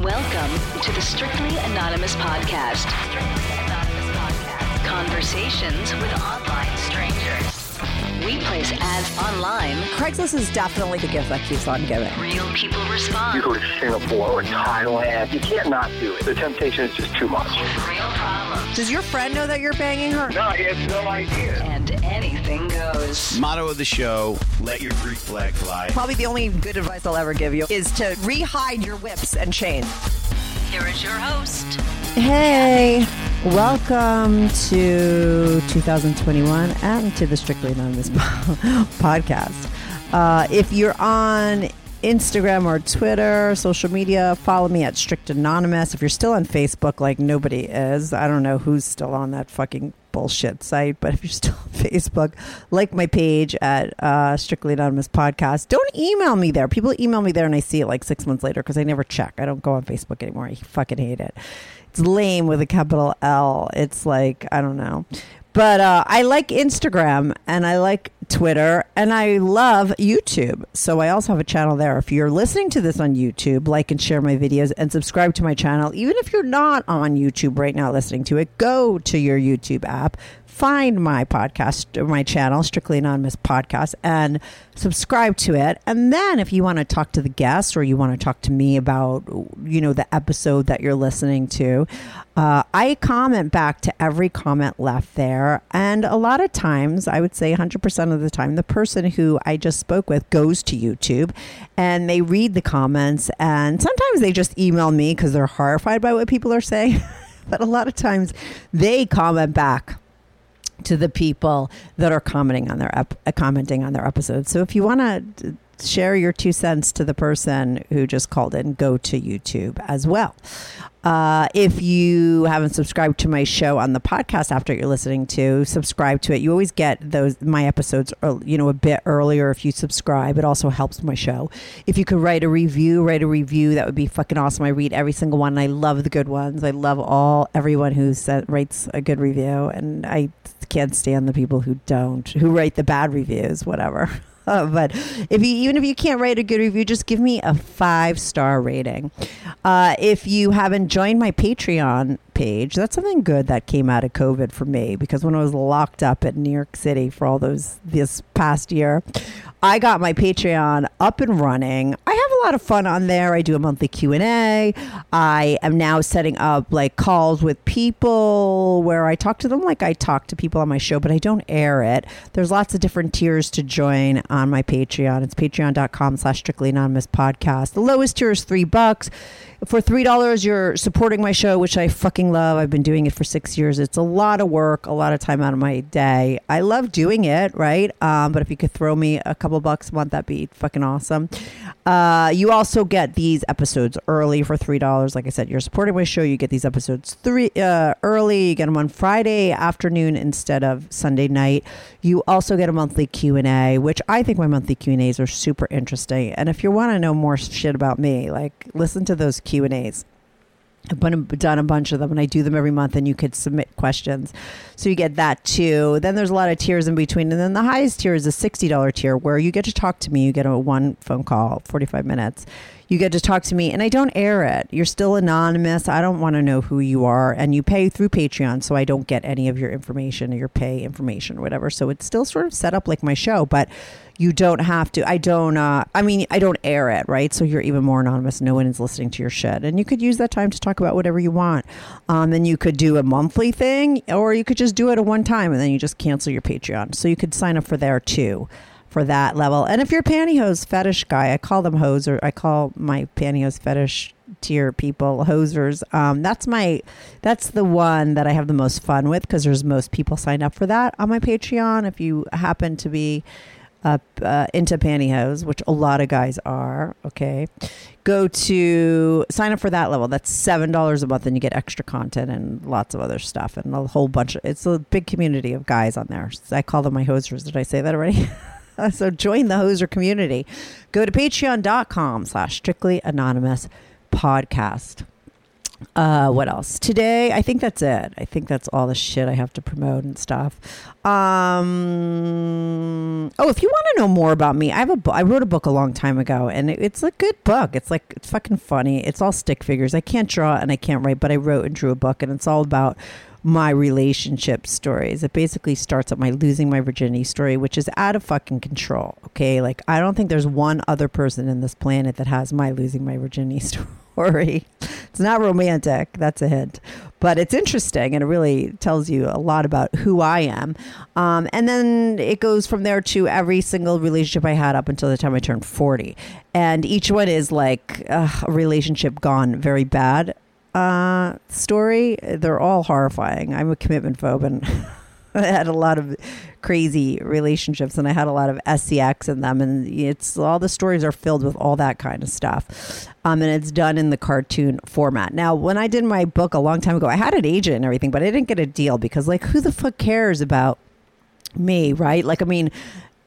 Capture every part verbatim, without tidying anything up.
Welcome to the Strictly Anonymous Podcast. Strictly Anonymous Podcast. Conversations with online strangers. We place ads online. Craigslist is definitely the gift that keeps on giving. Real people respond. You go to Singapore or Thailand. You can't not do it. The temptation is just too much. With real problems. Does your friend know that you're banging her? No, he has no idea. And anything goes. Motto of the show, let your Greek flag fly. Probably the only good advice I'll ever give you is to re-hide your whips and chains. Here is your host. Hey, welcome to two thousand twenty-one and to the Strictly Anonymous podcast. Uh, if you're on Instagram or Twitter, social media, follow me at Strict Anonymous. If you're still on Facebook, like nobody is, I don't know who's still on that fucking bullshit site, but if you're still on Facebook, like my page at uh, Strictly Anonymous Podcast. Don't email me there. People email me there and I see it like six months later because I never check. I don't go on Facebook anymore. I fucking hate it. It's lame with a capital L. It's like, I don't know. But uh, I like Instagram and I like Twitter and I love YouTube. So I also have a channel there. If you're listening to this on YouTube, like and share my videos and subscribe to my channel. Even if you're not on YouTube right now listening to it, go to your YouTube app. Find my podcast, my channel, Strictly Anonymous Podcast, and subscribe to it. And then if you want to talk to the guests or you want to talk to me about, you know, the episode that you're listening to, uh, I comment back to every comment left there. And a lot of times, I would say one hundred percent of the time, the person who I just spoke with goes to YouTube and they read the comments. And sometimes they just email me because they're horrified by what people are saying. But a lot of times they comment back to the people that are commenting on their ep- uh, commenting on their episodes. So if you want to share your two cents to the person who just called in, go to YouTube as well. Uh, if you haven't subscribed to my show on the podcast after you're listening to, subscribe to it. You always get those my episodes, you know, a bit earlier if you subscribe. It also helps my show. If you could write a review, write a review. That would be fucking awesome. I read every single one. And I love the good ones. I love all everyone who said, writes a good review, and I can't stand the people who don't, who write the bad reviews, whatever. Uh, but if you, even if you can't write a good review, just give me a five star rating. Uh, if you haven't joined my Patreon page, that's something good that came out of COVID for me, because when I was locked up in New York City for all those this past year, I got my Patreon up and running. I have a lot of fun on there. I do a monthly Q and A. I am now setting up like calls with people where I talk to them like I talk to people on my show, but I don't air it. There's lots of different tiers to join on my Patreon. It's patreon.com slash strictly anonymous podcast. The lowest tier is three bucks. For three dollars, you're supporting my show, which I fucking love. I've been doing it for six years. It's a lot of work, a lot of time out of my day. I love doing it, right? Um, but if you could throw me a couple bucks a month, that'd be fucking awesome. Uh, you also get these episodes early for three dollars. Like I said, you're supporting my show. You get these episodes three uh, early. You get them on Friday afternoon instead of Sunday night. You also get a monthly Q and A, which I think my monthly Q and A's are super interesting. And if you want to know more shit about me, like listen to those Q and A's. I've been, done a bunch of them and I do them every month, and you could submit questions. So you get that too. Then there's a lot of tiers in between. And then the highest tier is a sixty dollars tier where you get to talk to me. You get a one phone call, forty-five minutes. You get to talk to me and I don't air it. You're still anonymous. I don't want to know who you are. And you pay through Patreon, so I don't get any of your information or your pay information or whatever. So it's still sort of set up like my show, but you don't have to. I don't, uh, I mean, I don't air it, right? So you're even more anonymous. No one is listening to your shit. And you could use that time to talk about whatever you want. Um, and you could do a monthly thing, or you could just do it at one time and then you just cancel your Patreon. So you could sign up for there too, for that level. And if you're a pantyhose fetish guy, I call them hoser. I call my pantyhose fetish tier people hosers. Um, that's my, that's the one that I have the most fun with, because there's most people sign up for that on my Patreon. If you happen to be Uh, uh, into pantyhose, which a lot of guys are, okay, go to sign up for that level. That's seven dollars a month, and you get extra content and lots of other stuff and a whole bunch of, it's a big community of guys on there. I call them my hosers. Did I say that already? So join the hoser community. Go to patreon.com slash strictly anonymous podcast. Uh, what else? Today, I think that's it. I think that's all the shit I have to promote and stuff. Um, oh, if you want to know more about me, I have a bu- I wrote a book a long time ago, and it, it's a good book. It's like it's fucking funny. It's all stick figures. I can't draw and I can't write, but I wrote and drew a book, and it's all about my relationship stories. It basically starts at my losing my virginity story, which is out of fucking control. Okay, like I don't think there's one other person in this planet that has my losing my virginity story. It's not romantic, that's a hint, but it's interesting, and it really tells you a lot about who I am. Um, and then it goes from there to every single relationship I had up until the time I turned forty, and each one is like uh, a relationship gone very bad uh, story. They're all horrifying. I'm a commitment phobe, and I had a lot of crazy relationships, and I had a lot of S C X in them, and it's all the stories are filled with all that kind of stuff. Um, and it's done in the cartoon format. Now, when I did my book a long time ago, I had an agent and everything, but I didn't get a deal because, like, who the fuck cares about me, right? Like, I mean,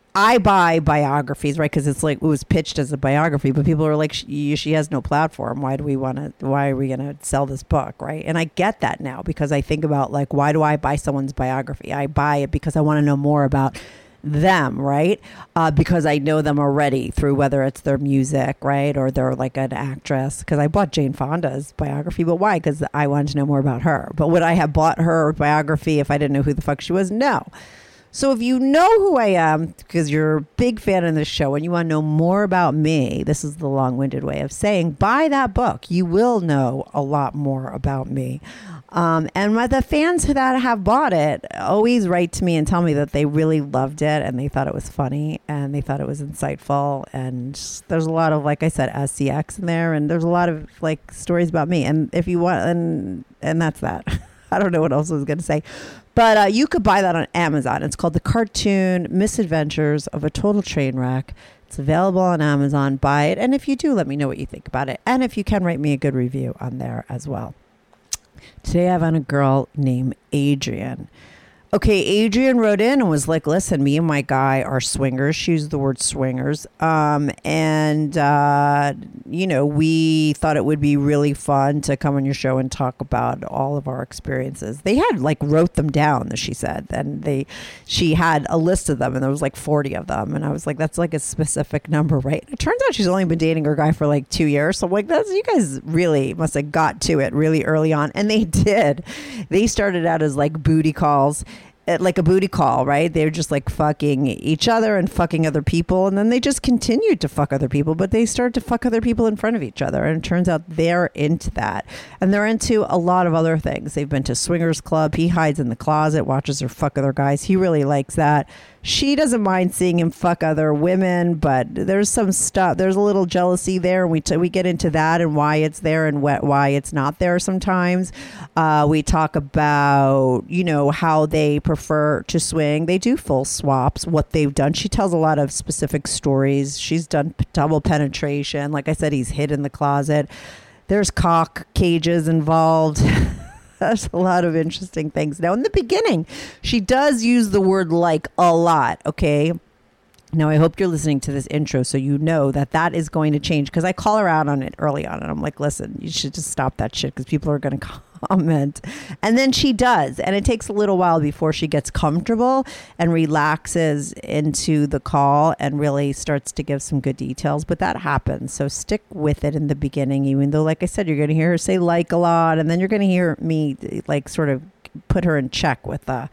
I buy biographies, right? Because it's like it was pitched as a biography, but people are like, she, she has no platform. Why do we want to? Why are we going to sell this book, right? And I get that now because I think about like, why do I buy someone's biography? I buy it because I want to know more about them, right? Uh, because I know them already through whether it's their music, right, or they're like an actress. Because I bought Jane Fonda's biography, but why? Because I wanted to know more about her. But would I have bought her biography if I didn't know who the fuck she was? No. So if you know who I am, because you're a big fan of this show and you want to know more about me, this is the long-winded way of saying, buy that book. You will know a lot more about me. Um, and my, the fans that have bought it always write to me and tell me that they really loved it and they thought it was funny and they thought it was insightful. And there's a lot of, like I said, S C X in there, and there's a lot of like stories about me. And if you want, and and that's that. I don't know what else I was going to say. But uh, you could buy that on Amazon. It's called The Cartoon Misadventures of a Total Train Wreck. It's available on Amazon. Buy it. And if you do, let me know what you think about it. And if you can, write me a good review on there as well. Today I have on a girl named Adrian. Okay, Adrian wrote in and was like, listen, me and my guy are swingers. She used the word swingers. Um, and, uh, you know, we thought it would be really fun to come on your show and talk about all of our experiences. They had, like, wrote them down, she said. And they, she had a list of them, and there was, like, forty of them. And I was like, that's, like, a specific number, right? It turns out she's only been dating her guy for, like, two years. So I'm like, that's, you guys really must have got to it really early on. And they did. They started out as, like, booty calls. Like a booty call, right? They're just like fucking each other and fucking other people. And then they just continued to fuck other people, but they started to fuck other people in front of each other. And it turns out they're into that. And they're into a lot of other things. They've been to swingers club. He hides in the closet, watches her fuck other guys. He really likes that. She doesn't mind seeing him fuck other women, but there's some stuff. There's a little jealousy there, and we t- we get into that and why it's there and wh- why it's not there sometimes. Uh, we talk about, you know, how they prefer to swing. They do full swaps, what they've done. She tells a lot of specific stories. She's done p- double penetration. Like I said, he's hid in the closet. There's cock cages involved. There's a lot of interesting things. Now, in the beginning, she does use the word like a lot, okay? Now, I hope you're listening to this intro so you know that that is going to change, because I call her out on it early on, and I'm like, listen, you should just stop that shit because people are going to comment. And then she does, and it takes a little while before she gets comfortable and relaxes into the call and really starts to give some good details, but that happens. So stick with it in the beginning, even though, like I said, you're going to hear her say like a lot, and then you're going to hear me like sort of put her in check with the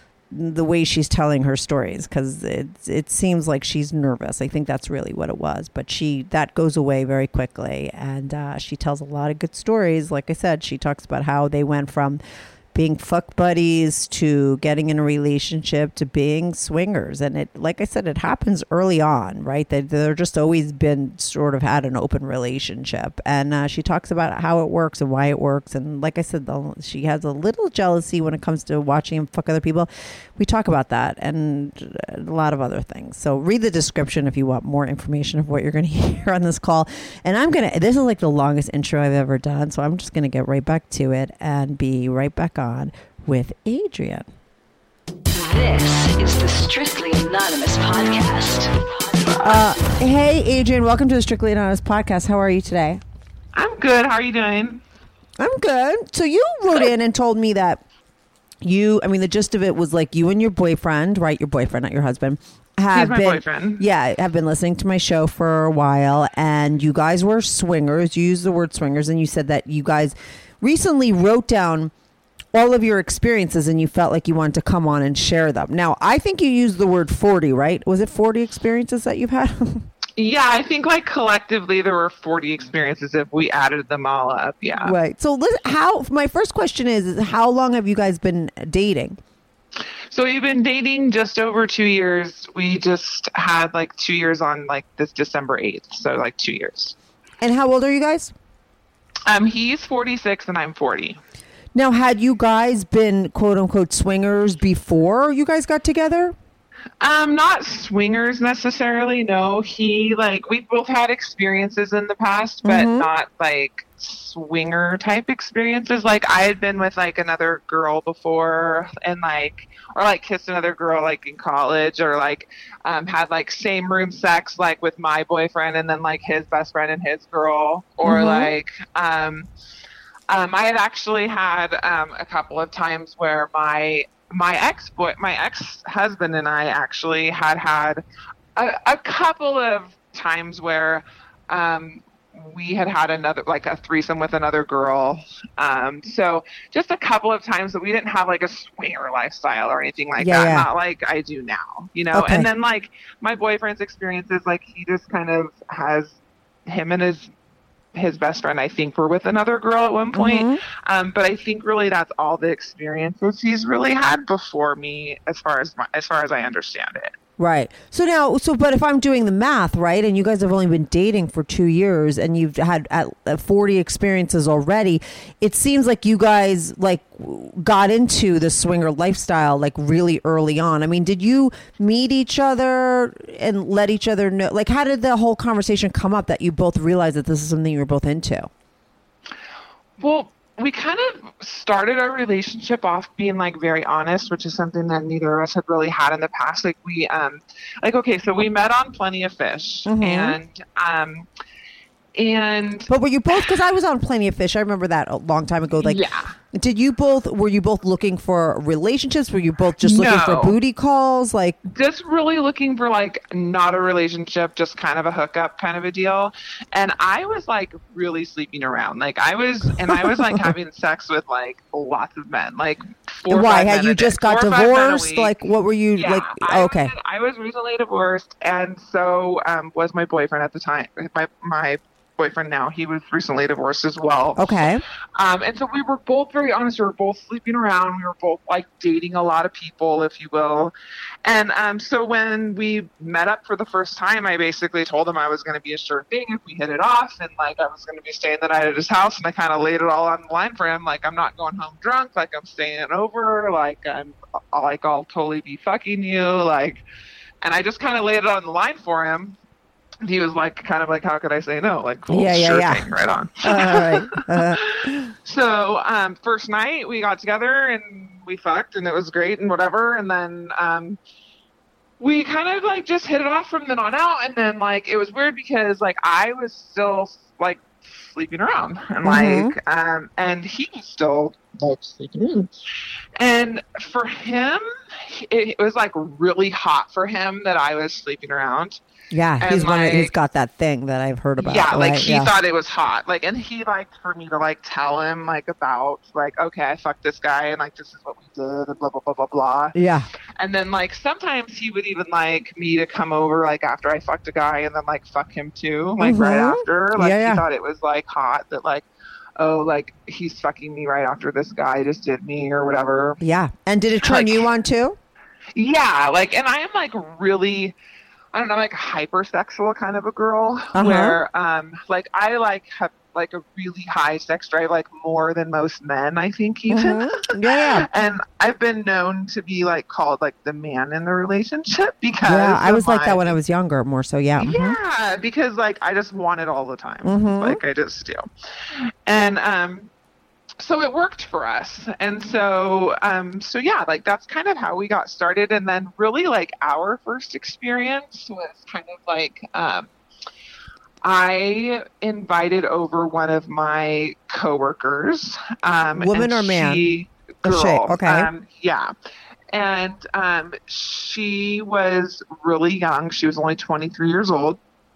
the way she's telling her stories, because it it seems like she's nervous. I think that's really what it was, but she that goes away very quickly, and uh, she tells a lot of good stories. Like I said, she talks about how they went from being fuck buddies to getting in a relationship to being swingers. And it, like I said, it happens early on, right? They, they're just always been sort of had an open relationship. And uh, she talks about how it works and why it works. And like I said, the, she has a little jealousy when it comes to watching him fuck other people. We talk about that and a lot of other things. So read the description if you want more information of what you're going to hear on this call. And I'm going to, this is like the longest intro I've ever done. So I'm just going to get right back to it and be right back on with Adrian. This is the Strictly Anonymous podcast. Uh, hey, Adrian, welcome to the Strictly Anonymous podcast. How are you today? I'm good. How are you doing? I'm good. So you wrote in and told me that you, I mean, the gist of it was like you and your boyfriend, right? Your boyfriend, not your husband. Have He's my been, boyfriend. Yeah, have been listening to my show for a while, and you guys were swingers. You used the word swingers, and you said that you guys recently wrote down all of your experiences, and you felt like you wanted to come on and share them. Now, I think you used the word forty, right? Was it forty experiences that you've had? Yeah, I think like collectively there were forty experiences if we added them all up. Yeah. Right. So, listen, how? My first question is, is how long have you guys been dating? So we've been dating just over two years. We just had like two years on like this December eighth. So like two years. And how old are you guys? Um, he's forty-six and I'm forty. Now, had you guys been quote unquote swingers before you guys got together? Um, not swingers necessarily. No, he like we both had experiences in the past, but Mhm. not like swinger type experiences. Like I had been with like another girl before, and like or like kissed another girl like in college, or like um, had like same room sex like with my boyfriend and then like his best friend and his girl, or Mhm. like um, um, I had actually had um, a couple of times where my my ex boy, my ex husband and I actually had had a, a couple of times where um, we had had another, like a threesome with another girl. Um, so just a couple of times that we didn't have like a swinger lifestyle or anything like Yeah, that. yeah. Not like I do now, you know? Okay. And then like my boyfriend's experiences, like he just kind of has him and his his best friend, I think, were with another girl at one point. Mhm. Um, but I think really that's all the experiences he's really had before me, as far as my, as far as I understand it. Right. So now, so, but if I'm doing the math, right, and you guys have only been dating for two years and you've had at, at forty experiences already, it seems like you guys like got into the swinger lifestyle like really early on. I mean, did you meet each other and let each other know? Like, how did the whole conversation come up that you both realized that this is something you were both into? Well, we kind of started our relationship off being like very honest, which is something that neither of us had really had in the past. Like we, um, like, okay, so we met on Plenty of Fish, Mhm. and, um, and But were you both, because I was on Plenty of Fish, I remember that a long time ago. Like, yeah. did you both, were you both looking for relationships? Were you both just looking for No. booty calls? Like, Just really looking for like not a relationship, just kind of a hookup kind of a deal. And I was like really sleeping around. Like I was, and I was like having sex with like lots of men. Like four or why? five Had men you a day- just got four or five men a divorced? week. Like, what were you Yeah, like? I Oh, okay. was- I was recently divorced, and so um, was my boyfriend at the time. My my boyfriend now, he was recently divorced as well. Okay. Um, and so we were both very honest. We were both sleeping around. We were both like dating a lot of people, if you will. And um, so when we met up for the first time, I basically told him I was going to be a sure thing if we hit it off, and like I was going to be staying the night at his house. And I kind of laid it all on the line for him. Like, I'm not going home drunk. Like, I'm staying over. Like, I'm like I'll totally be fucking you. Like, and I just kind of laid it on the line for him. He was like, kind of like, how could I say no? Like, cool, Yeah, yeah, sure yeah. thing, right on. All right. Uh, So, um, first night we got together and we fucked and it was great and whatever. And then, um, we kind of like just hit it off from then on out. And then like, it was weird because like I was still like sleeping around and Mhm. like, um, and he was still like sleeping in. And for him, it, it was like really hot for him that I was sleeping around. yeah, And, he's one. Of, he's like- got that thing that I've heard about. Yeah, like right? he yeah. thought it was hot. Like, and he liked for me to like tell him like about like, okay, I fucked this guy and like this is what we did and blah blah blah blah blah. Yeah. And then like sometimes he would even like me to come over like after I fucked a guy and then like fuck him too, like right Mhm. after. Like Yeah, yeah. he thought it was like hot that like, oh, like he's fucking me right after this guy just did me or whatever. Yeah. And did it turn Like- you on too? Yeah, like, and I am like really, I don't know, like hypersexual kind of a girl Uh-huh. where, um, like I like have like a really high sex drive, like more than most men, I think even. Mhm. Yeah, yeah. And I've been known to be like called like the man in the relationship because Yeah, I of was like that my- when I was younger, more so. Yeah. Mhm. Yeah, because like I just want it all the time. Mhm. Like I just do. And um so it worked for us. And so um so yeah, like that's kind of how we got started. And then really like our first experience was kind of like um I invited over one of my coworkers. Um, Woman and or man? She, Oh, girl. shit. Okay. Um, yeah. And um, she was really young. She was only twenty-three years old.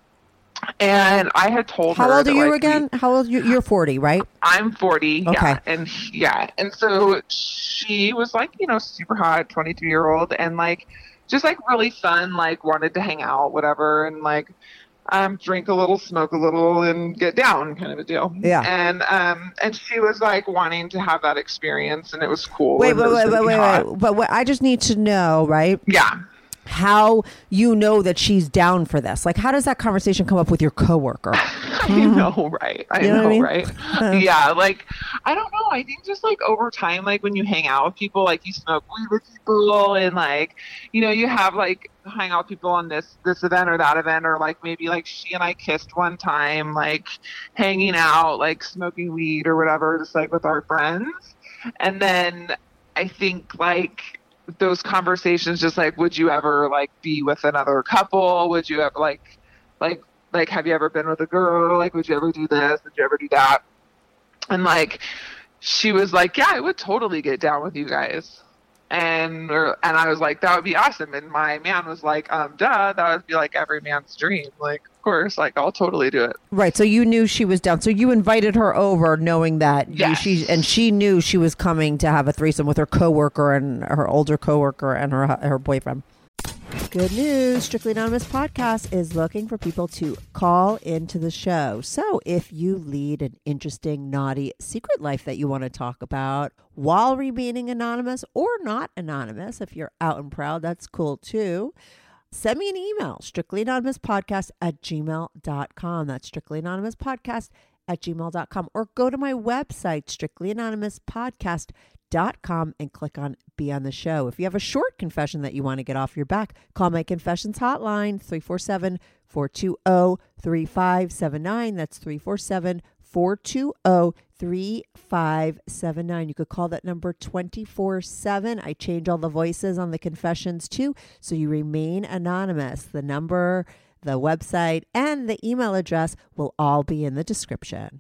And I had told How her. old are that, you like, again? we- How old? You, you're forty, right? I'm forty. Okay. Yeah. And yeah. And so she was like, you know, super hot, twenty-three year old, and like, just like really fun, like wanted to hang out, whatever. And like, um, drink a little, smoke a little, and get down, kind of a deal. Yeah. And um, and she was like wanting to have that experience, and it was cool. Wait, and wait, it was wait, gonna wait, be wait, hot. wait. But what, I just need to know, right? Yeah. How you know that she's down for this? Like, how does that conversation come up with your coworker? I know, right? I You know know, what I mean? right? Yeah, like, I don't know. I think just like over time, like when you hang out with people, like you smoke weed with people, and like, you know, you have like hang out with people on this this event or that event, or like maybe like she and I kissed one time, like hanging out, like smoking weed or whatever, just like with our friends. And then I think like those conversations, just like, would you ever like be with another couple? Would you ever like, like, like, have you ever been with a girl? Like, would you ever do this? Would you ever do that? And like, she was like, yeah, I would totally get down with you guys. And, or, and I was like, that would be awesome. And my man was like, um, duh, that would be like every man's dream. Like, of course, like I'll totally do it. Right. So you knew she was down. So you invited her over knowing that you, Yes. she and she knew she was coming to have a threesome with her coworker and her older coworker and her her boyfriend. Good news. Strictly Anonymous Podcast is looking for people to call into the show. So if you lead an interesting, naughty secret life that you want to talk about while remaining anonymous or not anonymous, if you're out and proud, that's cool too. Send me an email, strictlyanonymouspodcast at gmail dot com. That's strictlyanonymouspodcast at gmail dot com. Or go to my website, strictlyanonymouspodcast dot com, and click on Be on the Show. If you have a short confession that you want to get off your back, call my confessions hotline, three four seven, four two zero, three five seven nine. That's three four seven, four two zero, three five seven nine. You could call that number twenty-four seven. I change all the voices on the confessions too, so you remain anonymous. The number, the website, and the email address will all be in the description.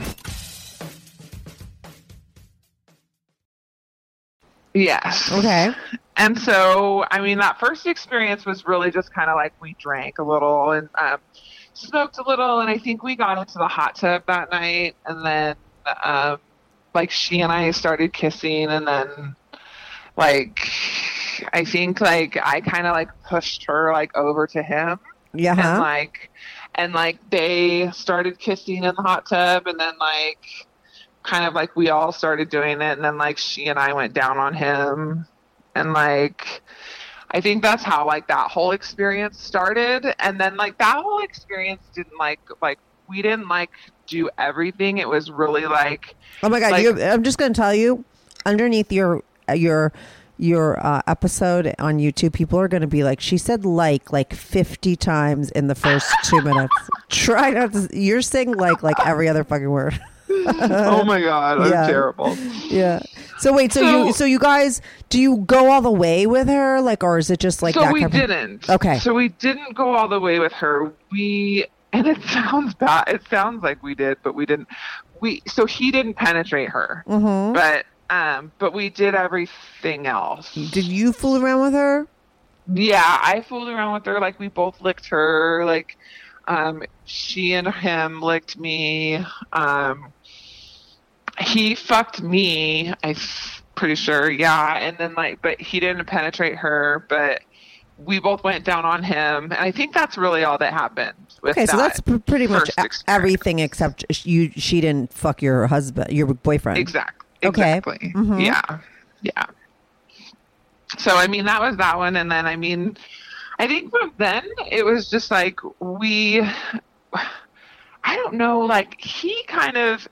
Yes. Okay. And so, I mean, that first experience was really just kind of like we drank a little and um, smoked a little. And I think we got into the hot tub that night. And then, um, like, she and I started kissing. And then, like, I think, like, I kind of, like, pushed her, like, over to him. Yeah. And, like, and, like, they started kissing in the hot tub. And then, like, kind of like we all started doing it, and then like she and I went down on him, and like I think that's how like that whole experience started. And then like that whole experience didn't like like we didn't like do everything. It was really like, oh my god, like, you, I'm just going to tell you, underneath your your your uh, episode on YouTube, people are going to be like, she said like like fifty times in the first two minutes. Try not to. You're saying like like every other fucking word. oh my god, I'm Yeah. terrible. Yeah. So wait, so, So- you so you guys, do you go all the way with her, like, or is it just like so that we kind of- didn't. Okay. So we didn't go all the way with her. We and it sounds bad. It sounds like we did, but we didn't. We so he didn't penetrate her, Mhm. but um, but we did everything else. Did you fool around with her? Yeah, I fooled around with her. Like we both licked her. Like um, she and him licked me. Um, he fucked me. I'm pretty sure. Yeah, and then like, but he didn't penetrate her. But we both went down on him, and I think that's really all that happened. With Okay, so that that's p- pretty much first e- experience. everything except sh- you. She didn't fuck your husband, your boyfriend. Exactly. Okay. Exactly. Mhm. Yeah. Yeah. So I mean, that was that one, and then I mean, I think from then it was just like we. I don't know. Like he kind of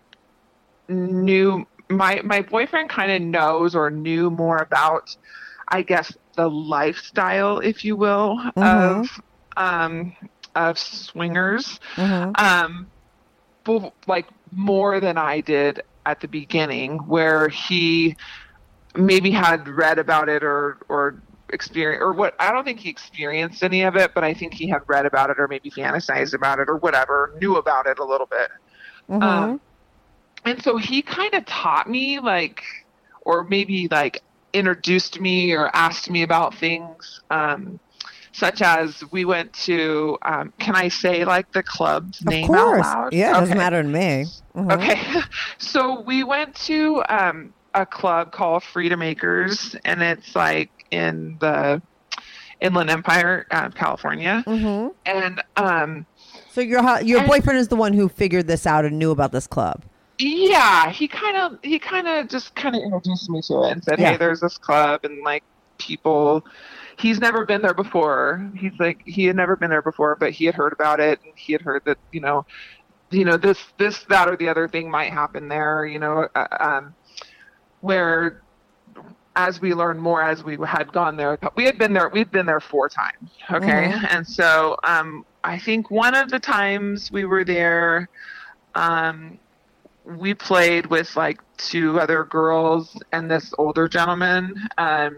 knew my my boyfriend kind of knows or knew more about, I guess, the lifestyle, if you will, Mhm. of um of swingers. Mhm. Um, but like more than I did at the beginning, where he maybe had read about it or or experience or what. I don't think he experienced any of it, but I think he had read about it or maybe fantasized about it or whatever, knew about it a little bit. Mhm. Um, and so he kind of taught me, like, or maybe like introduced me or asked me about things, um, such as we went to, um, can I say like the club's Of name course. out loud? Yeah, it doesn't Okay. matter to me. Mhm. Okay. So we went to um, a club called Freedom Acres, and it's like in the Inland Empire, uh, California. Mm-hmm. And um, So your hu- your and- boyfriend is the one who figured this out and knew about this club. yeah, he kind of he kind of just kind of introduced me to it and said, Yeah. "Hey, there's this club, and like people." He's never been there before. He's like he had never been there before, but he had heard about it, and he had heard that you know, you know this this that or the other thing might happen there. You know, uh, um, where as we learned more as we had gone there, we had been there. We'd been there four times. Okay, Mhm. and so um, I think one of the times we were there. Um, we played with like two other girls and this older gentleman. Um,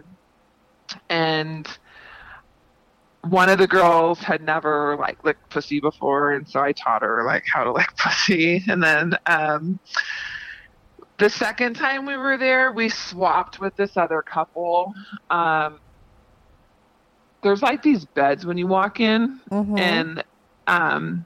and one of the girls had never like licked pussy before. And so I taught her like how to lick pussy. And then, um, the second time we were there, we swapped with this other couple. Um, there's like these beds when you walk in, Mhm. and, um,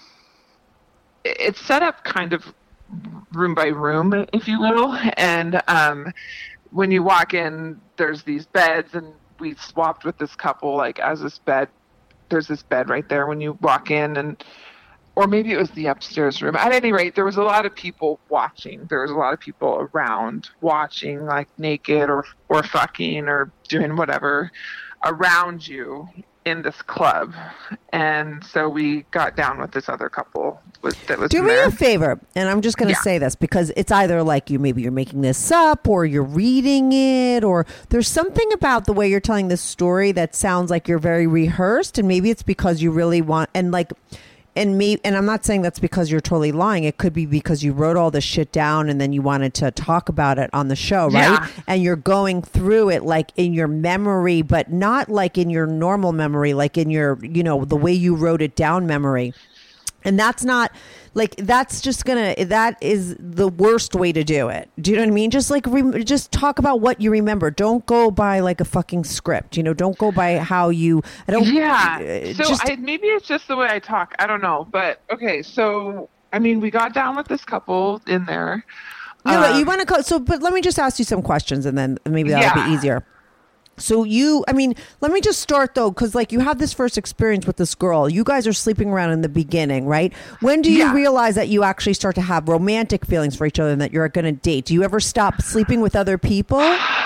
it- it's set up kind of room by room, if you will. And um, when you walk in, there's these beds, and we swapped with this couple, like as this bed, there's this bed right there when you walk in, and or maybe it was the upstairs room. At any rate, there was a lot of people watching. There was a lot of people around watching, like naked or or fucking or doing whatever around you in this club. And so we got down with this other couple with, that was Do in me there. a favor, and I'm just going to Yeah. say this because it's either like you maybe you're making this up or you're reading it, or there's something about the way you're telling this story that sounds like you're very rehearsed, and maybe it's because you really want and like and me and I'm not saying that's because you're totally lying. It could be because you wrote all this shit down and then you wanted to talk about it on the show, right? Yeah. And you're going through it like in your memory, but not like in your normal memory, like in your, you know, the way you wrote it down memory. And that's not like, that's just gonna, that is the worst way to do it. Do you know what I mean? Just like, re- just talk about what you remember. Don't go by like a fucking script, you know, don't go by how you, I don't, Yeah. uh, So just, I, maybe it's just the way I talk. I don't know. But okay. So, I mean, we got down with this couple in there. no, no, you Um, want to go. So, but let me just ask you some questions and then maybe that'll Yeah. be easier. So you, I mean, let me just start though, because like you have this first experience with this girl. You guys are sleeping around in the beginning, right? When do you Yeah. realize that you actually start to have romantic feelings for each other and that you're going to date? Do you ever stop sleeping with other people?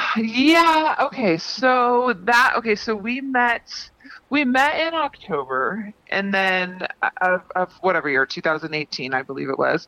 Yeah. Okay. So that. Okay. So we met. We met in October, and then of, of whatever year, two thousand eighteen, I believe it was,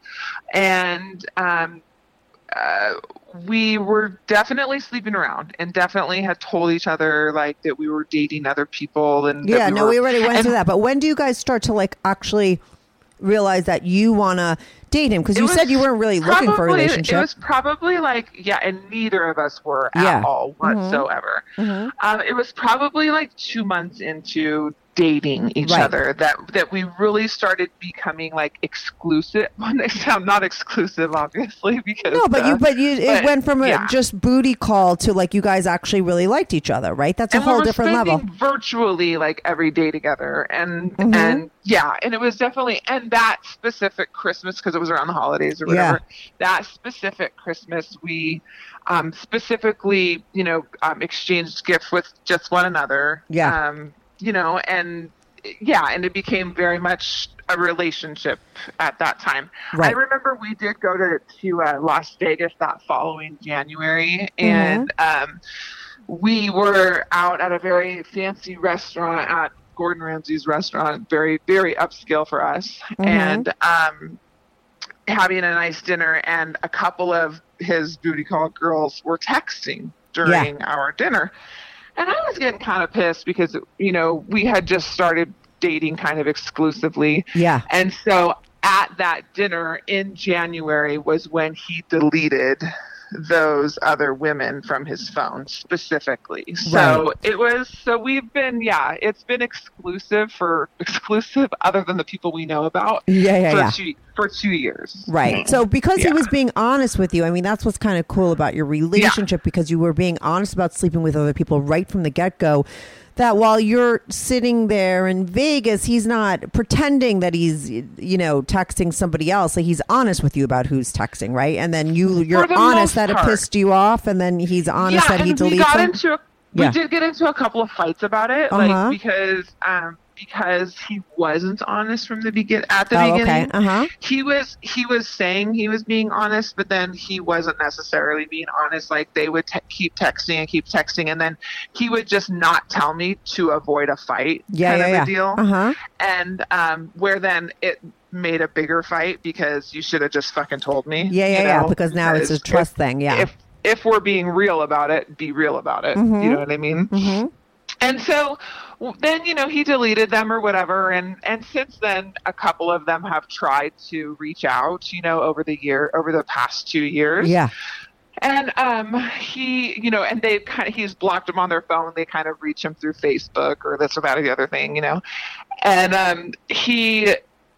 and um, uh, we were definitely sleeping around, and definitely had told each other like that we were dating other people, and that Yeah, no, were, we already went and through that. But when do you guys start to like actually realize that you want to date him? Because It you was said you weren't really looking for a probably- relationship. It was probably like, yeah, and neither of us were at Yeah. all whatsoever. Mhm. Um, it was probably like two months into dating each Right. other that that we really started becoming like exclusive. Well, they sound not exclusive, obviously, because No, but uh, you, but you, it but, went from a yeah. just booty call to like you guys actually really liked each other, right? That's a and we whole were different level. spending virtually like every day together, and Mhm. and yeah, and it was definitely and that specific Christmas, because it was around the holidays or whatever. That specific Christmas, we um, specifically, you know, um, exchanged gifts with just one another. Yeah. Um, you know, and yeah, and it became very much a relationship at that time. Right. I remember we did go to to uh, Las Vegas that following January, and Mm-hmm. um, we were out at a very fancy restaurant at Gordon Ramsay's restaurant, very very upscale for us, Mm-hmm. and um, having a nice dinner. And a couple of his booty call girls were texting during our dinner. And I was getting kind of pissed because, you know, we had just started dating kind of exclusively. Yeah. And so at that dinner in January was when he deleted those other women from his phone specifically. So Right. it was, so we've been, yeah, it's been exclusive for exclusive other than the people we know about Yeah, yeah, for, yeah. Two, for two years. Right. So because he Yeah. was being honest with you, I mean, that's what's kind of cool about your relationship because you were being honest about sleeping with other people right from the get-go. That while you're sitting there in Vegas, he's not pretending that he's, you know, texting somebody else. Like he's honest with you about who's texting, right? And then you, you're the honest most that part. it pissed you off, and then he's honest yeah, that he and deletes we got them. into a, we Yeah. did get into a couple of fights about it, Uh-huh. like because um because he wasn't honest from the begin at the Oh, beginning. okay. Uh-huh. He was he was saying he was being honest, but then he wasn't necessarily being honest. Like they would te- keep texting and keep texting, and then he would just not tell me to avoid a fight. Yeah, kind yeah, of yeah. a deal. Uh-huh. And um, where then it made a bigger fight because you should have just fucking told me. Yeah, yeah, you yeah. know? Because now it's a Because trust if- thing. Yeah. If if we're being real about it, be real about it. Mhm. You know what I mean? mm-hmm. And so w- then, you know, he deleted them or whatever. And, and since then, a couple of them have tried to reach out, you know, over the year, over the past two years. Yeah. And um, he, you know, and they kind of, he's blocked them on their phone. They kind of reach him through Facebook or this or that or the other thing, you know. And um, he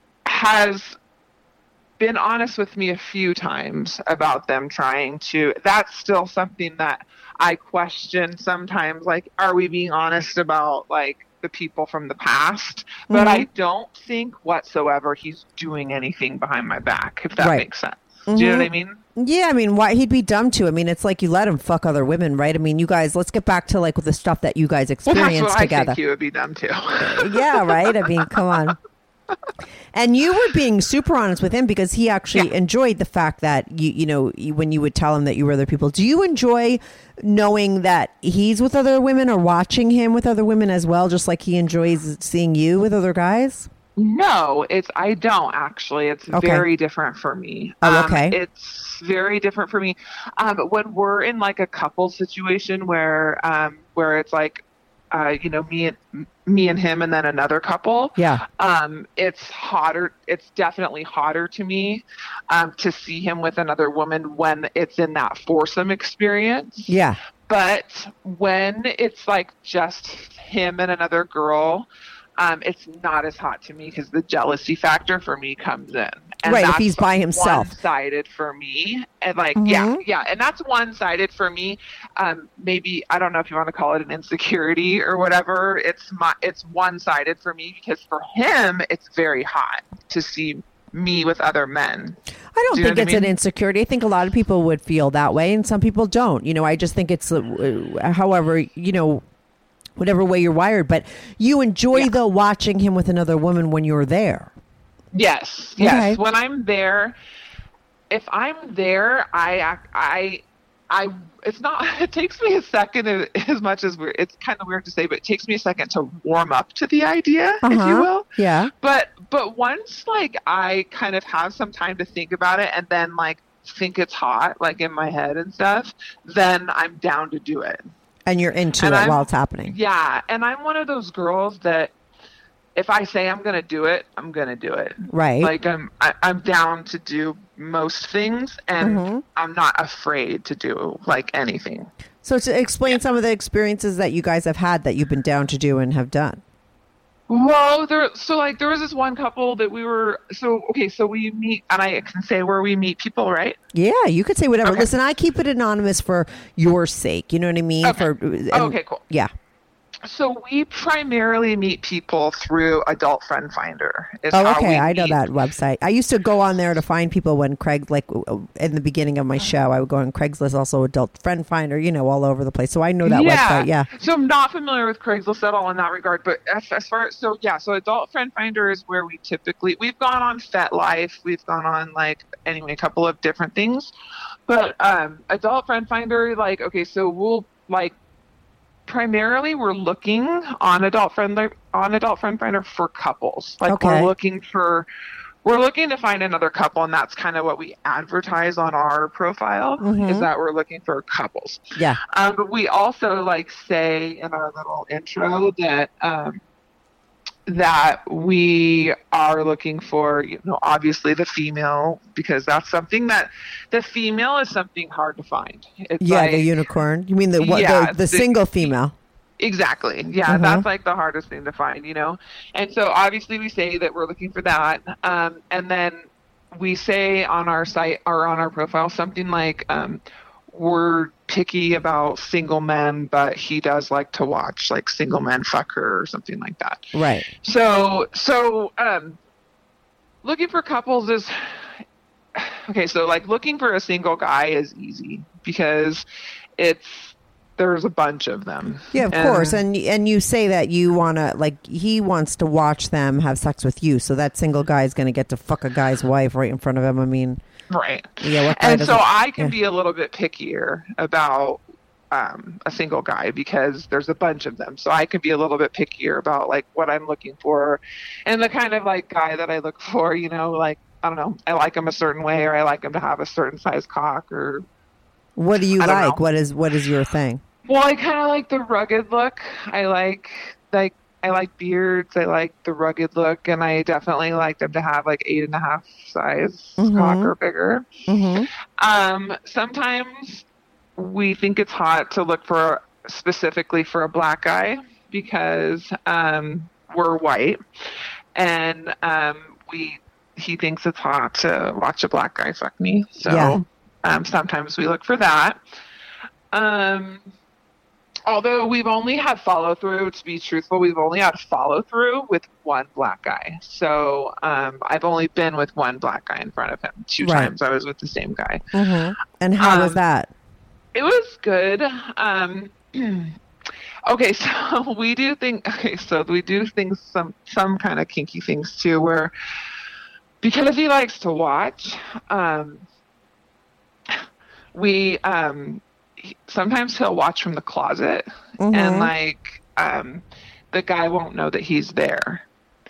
has been honest with me a few times about them trying to, that's still something that I question sometimes, like, are we being honest about like the people from the past? But Mhm. I don't think whatsoever he's doing anything behind my back, if that Right. makes sense. Do you know what I mean? Yeah, I mean, why he'd be dumb to. I mean, it's like you let him fuck other women, right? I mean, you guys, let's get back to like with the stuff that you guys Well, experienced that's what together. I think he would be dumb too. Yeah, right. I mean, come on. And you were being super honest with him because he actually Yeah. enjoyed the fact that you, you know, you- when you would tell him that you were other people. Do you enjoy knowing that he's with other women or watching him with other women as well, just like he enjoys seeing you with other guys? No, it's I don't actually. It's Okay. very different for me. Oh, Um, okay. it's very different for me. Um, when we're in like a couple situation where um, where it's like, uh, you know, me and me and him, and then another couple. Yeah. Um, it's hotter. It's definitely hotter to me um, to see him with another woman when it's in that foursome experience. Yeah. But when it's like just him and another girl, um, it's not as hot to me because the jealousy factor for me comes in. And Right, if that's he's by himself. one-sided for me. And like, Mhm. yeah, yeah. And that's one-sided for me. Um, maybe, I don't know if you want to call it an insecurity or whatever. It's my, it's one-sided for me because for him, it's very hot to see me with other men. I don't Do you know think what I it's an mean? insecurity. I think a lot of people would feel that way, and some people don't. You know, I just think it's, uh, however, you know, whatever way you're wired. But you enjoy Yeah. though watching him with another woman when you're there. Yes, yes. Okay. When I'm there, if I'm there, I act, I, I. It's not. It takes me a second, as- as much as we're. It's kind of weird to say, but it takes me a second to warm up to the idea, if Uh-huh. you will. Yeah. But but once like I kind of have some time to think about it, and then like think it's hot, like in my head and stuff, then I'm down to do it. And you're into And it I'm- while it's happening. Yeah, and I'm one of those girls that if I say I'm gonna do it, I'm gonna do it. Right. Like I'm, I, I'm down to do most things, and Mhm. I'm not afraid to do like anything. So to explain some of the experiences that you guys have had that you've been down to do and have done. Well, there. So like there was this one couple that we were. So okay, so we meet, and I can say where we meet people, right? Yeah, you could say whatever. Okay. Listen, I keep it anonymous for your sake. You know what I mean? Okay. For and- Okay, cool. Yeah. So we primarily meet people through Adult Friend Finder. is Oh, how okay. we I know meet. that website. I used to go on there to find people when Craig, like w- in the beginning of my show, I would go on Craigslist, also Adult Friend Finder, you know, all over the place. So I know that website. Yeah. So I'm not familiar with Craigslist at all in that regard, but as, as far as, so yeah, so Adult Friend Finder is where we typically, we've gone on FetLife, we've gone on like, anyway, a couple of different things, but um, Adult Friend Finder, like, okay, so we'll like, primarily we're looking on Adult Friend, on Adult Friend Finder for couples. Like Okay. we're looking for, we're looking to find another couple, and that's kind of what we advertise on our profile, Mhm. is that we're looking for couples. Yeah. Um, but we also like say in our little intro that um, that we are looking for, you know, obviously the female, because that's something that the female is something hard to find. It's Yeah, like, the unicorn. You mean the what, Yeah, the, the the- single female? Exactly. Yeah, Mhm. that's like the hardest thing to find, you know? And so obviously we say that we're looking for that. Um, and then we say on our site or on our profile something like, um, we're picky about single men, but he does like to watch like single men fuck her or something like that. Right. So, so, um, looking for couples is, okay, so like looking for a single guy is easy because it's, there's a bunch of them. Yeah, of And- course. And and you say that you want to, like, he wants to watch them have sex with you. So that single guy is going to get to fuck a guy's wife right in front of him. I mean, Right. yeah. What guy And so doesn't- I can yeah. be a little bit pickier about um, a single guy because there's a bunch of them. So I can be a little bit pickier about like what I'm looking for and the kind of like guy that I look for, you know, like, I don't know, I like him a certain way or I like him to have a certain size cock or, What do you I don't like? know. What is what is your thing? well, I kind of like the rugged look. I like, like, I like beards. I like the rugged look, and I definitely like them to have like eight and a half size Mhm. cock or bigger. Mm-hmm. Um, sometimes we think it's hot to look for specifically for a black guy because um, we're white, and um, we he thinks it's hot to watch a black guy fuck me. So Yeah. um, sometimes we look for that. Um, although we've only had follow through, to be truthful, we've only had follow through with one black guy. So um, I've only been with one black guy in front of him. Two Right. times I was with the same guy. Mm-hmm. And how was Um, that? It was good. Um, okay, so we do think. Okay, so we do things some some kind of kinky things too, where because he likes to watch, um, we um, he, sometimes he'll watch from the closet, Mhm. and like um, the guy won't know that he's there.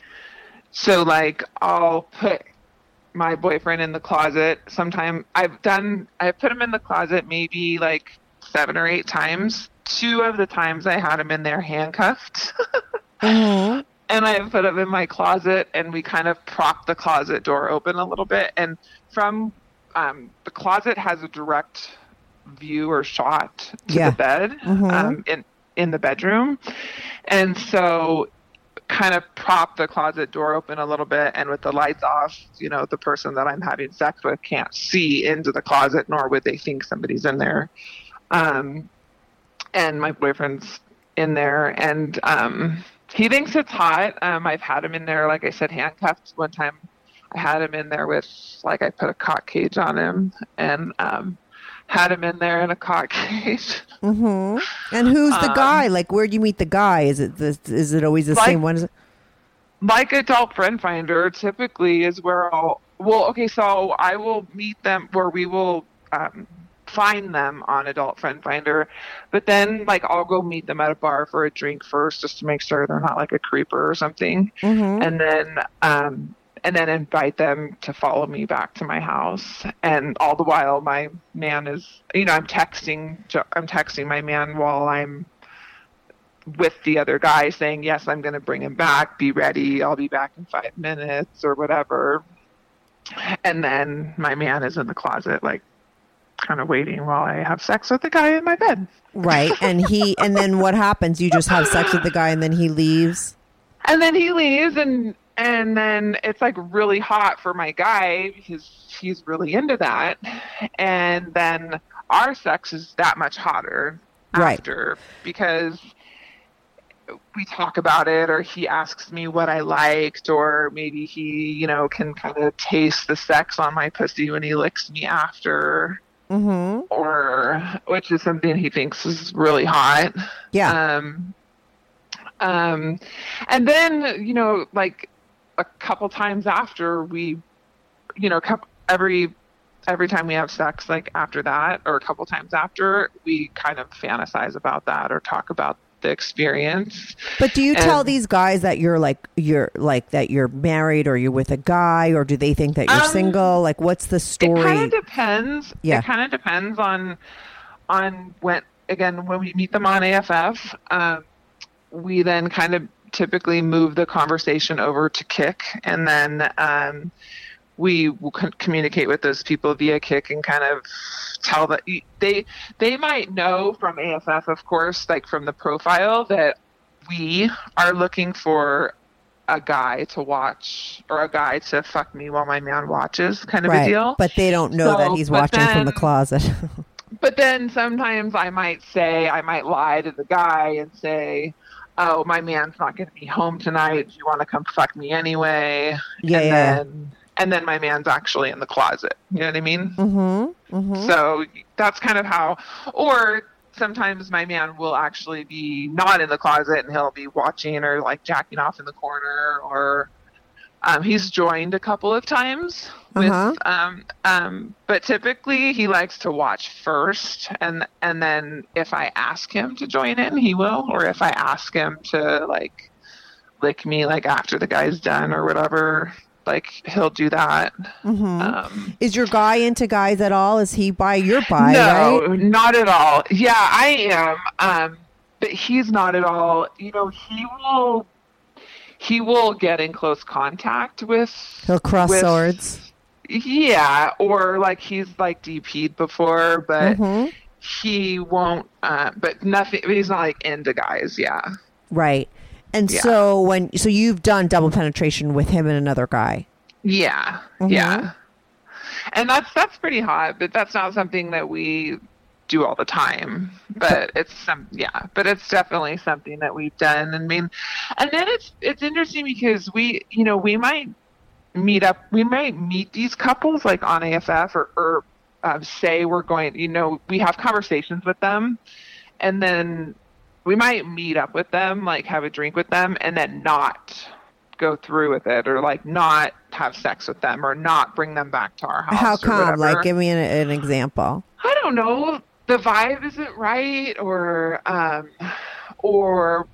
So like I'll put my boyfriend in the closet. Sometime I've done, I've put him in the closet maybe like seven or eight times. Two of the times I had him in there handcuffed. Mm-hmm. And I put him in my closet and we kind of prop the closet door open a little bit. And from um, the closet has a direct view or shot to Yeah. the bed Mhm. um, in, in the bedroom. And so kind of prop the closet door open a little bit, and with the lights off, you know, the person that I'm having sex with can't see into the closet, nor would they think somebody's in there. Um, and my boyfriend's in there, and um, he thinks it's hot. Um, I've had him in there, like I said, handcuffed. One time I had him in there with, like, I put a cock cage on him, and um, had him in there in a cock cage. Mm-hmm. And who's the Um, guy? Like, where do you meet the guy? Is it this? Is it always the Like- same one? Is it? Like Adult Friend Finder typically is where I'll, well, okay, so I will meet them where we will um, find them on Adult Friend Finder, but then like I'll go meet them at a bar for a drink first just to make sure they're not like a creeper or something. Mm-hmm. And then, um, and then invite them to follow me back to my house. And all the while my man is, you know, I'm texting, I'm texting my man while I'm with the other guy saying, yes, I'm going to bring him back. Be ready. I'll be back in five minutes or whatever. And then my man is in the closet, like kind of waiting while I have sex with the guy in my bed. Right. And he. And then what happens? You just have sex with the guy, and then he leaves. And then he leaves, and and then it's like really hot for my guy because he's really into that. And then our sex is that much hotter Right. after because we talk about it, or he asks me what I liked, or maybe he, you know, can kind of taste the sex on my pussy when he licks me after, Mm-hmm. or which is something he thinks is really hot. Yeah. Um, um, and then, you know, like a couple times after we, you know, coup every, every time we have sex, like after that, or a couple times after, we kind of fantasize about that or talk about the experience. But do you tell and- these guys that you're like you're like that you're married, or you're with a guy, or do they think that you're Um, single? Like, what's the It story? kind of depends. Yeah. It kind of depends on, on when, again, when we meet them on A F F, um, we then kind of typically move the conversation over to Kik, and then um, we will c- communicate with those people via Kik and kind of tell that they they might know from A F F, of course, like from the profile, that we are looking for a guy to watch or a guy to fuck me while my man watches, kind of right. a deal. But they don't know so, that he's watching then, from the closet. But then sometimes I might say, I might lie to the guy and say, oh, my man's not going to be home tonight. Do you want to come fuck me anyway? Yeah, and yeah. then and then my man's actually in the closet. You know what I mean? Mm-hmm. Mm-hmm. So that's kind of how, or sometimes my man will actually be not in the closet and he'll be watching or like jacking off in the corner, or um, he's joined a couple of times with, Uh-huh. um, um, but typically he likes to watch first, and and then if I ask him to join in, he will, or if I ask him to like lick me like after the guy's done or whatever, like he'll do that. Mm-hmm. Um, Is your guy into guys at all? Is he bi? You're bi, no, right? not at all. Yeah, I am. Um, but he's not at all. You know, he will, he will get in close contact with. He'll cross with, swords. Yeah, or like he's like D P'd before, but Mm-hmm. he won't. Uh, but nothing. He's not like into guys. Yeah. Right. And Yeah. so when so you've done double penetration with him and another guy. Yeah. Mhm. Yeah. And that's that's pretty hot, but that's not something that we do all the time. But it's some yeah, but it's definitely something that we've done. I mean, and then it's it's interesting because we you know we might meet up, we might meet these couples like on A F F or or uh, say we're going, you know, we have conversations with them, and then we might meet up with them, like have a drink with them, and then not go through with it, or like not have sex with them, or not bring them back to our house. How or come? whatever. Like, give me an, an example. I don't know. The vibe isn't right, or um, or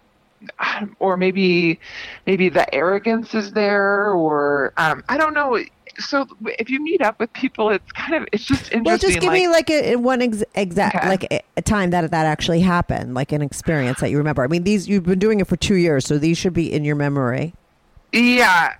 or maybe maybe the arrogance is there, or um, I don't know. So if you meet up with people, it's kind of it's just interesting. Well, just give like, me like a, one ex- exact Okay. like a, a time that that actually happened, like an experience that you remember. I mean, these you've been doing it for two years, so these should be in your memory. Yeah.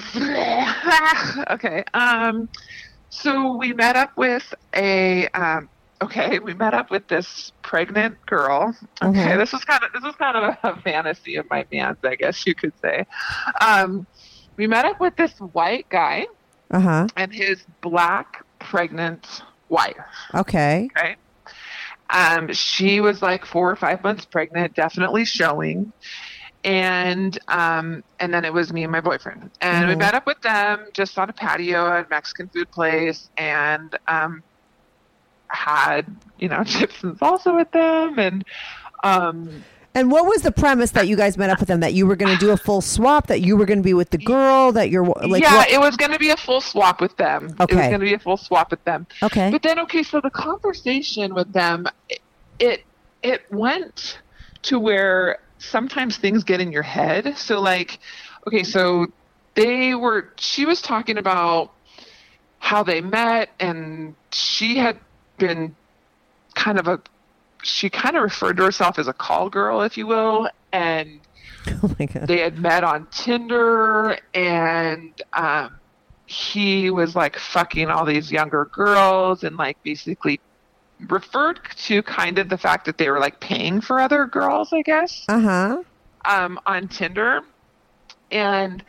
Okay. Um, so we met up with a, um, okay, we met up with this pregnant girl. Okay. Mhm. This is kind of, this is kind of a fantasy of my man's, I guess you could say. Um, we met up with this white guy Uh huh. and his black pregnant wife. Okay. Okay. Um, she was like four or five months pregnant, definitely showing. And um, and then it was me and my boyfriend. And we Mhm. met up with them just on a patio at a Mexican food place, and um, had, you know, chips and salsa with them. And um, And what was the premise that you guys met up with them? That you were going to do a full swap? That you were going to be with the girl? That you're like? yeah, what- it was going to be a full swap with them. It was Okay. going to be a full swap with them. Okay. But then, okay, so the conversation with them, it, it it went to where sometimes things get in your head. So like, okay, so they were, she was talking about how they met, and she had been kind of a, she kind of referred to herself as a call girl, if you will. And Oh my god. they had met on Tinder, and um, he was like fucking all these younger girls, and like basically referred to kind of the fact that they were like paying for other girls, I guess, Uh huh. um, on Tinder. And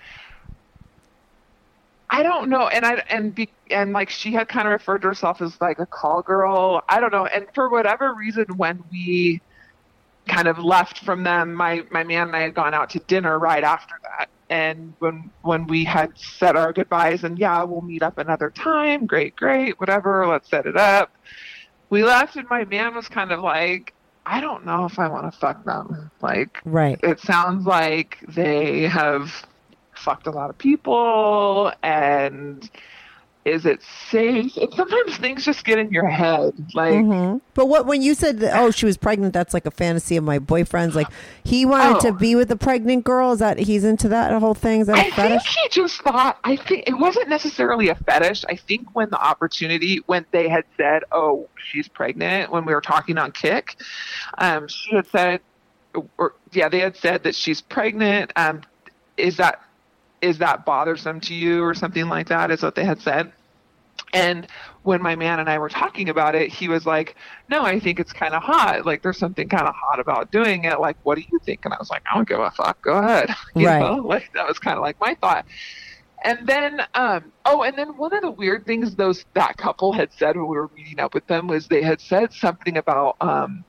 I don't know. And I, and be, and like she had kind of referred to herself as like a call girl. I don't know. And for whatever reason, when we kind of left from them, my, my man and I had gone out to dinner right after that. And when, when we had said our goodbyes and yeah, we'll meet up another time. Great, great, whatever. Let's set it up. We left, and my man was kind of like, I don't know if I want to fuck them. Like, Right. it sounds like they have fucked a lot of people, and is it safe? And sometimes things just get in your head. Like, hmm But what when you said that, oh, she was pregnant, that's like a fantasy of my boyfriend's. Like he wanted Oh. to be with the pregnant girl. Is that he's into that whole thing? Is that a I think fetish? he just thought, I think it wasn't necessarily a fetish. I think when the opportunity, when they had said, oh, she's pregnant, when we were talking on Kik, um, she had said, or yeah, they had said that she's pregnant. Um, is that is that bothersome to you or something like that? Is what they had said. And when my man and I were talking about it, he was like, no, I think it's kind of hot. Like, there's something kind of hot about doing it. Like, what do you think? And I was like, I don't give a fuck. Go ahead. You right. know? Like, that was kind of like my thought. And then, um, oh, and then one of the weird things those that couple had said when we were meeting up with them was they had said something about um,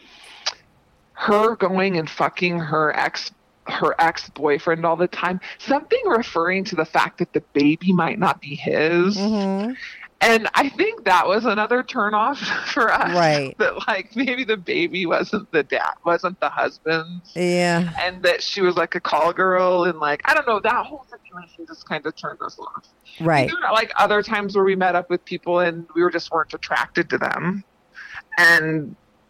her going and fucking her ex her ex-boyfriend all the time, something referring to the fact that the baby might not be his. Mm-hmm. And I think that was another turnoff for us. Right. That like maybe the baby wasn't the dad, wasn't the husband's. Yeah. And that she was like a call girl and like, I don't know, that whole situation just kind of turned us off. Right. There were, like other times where we met up with people and we were just weren't attracted to them. And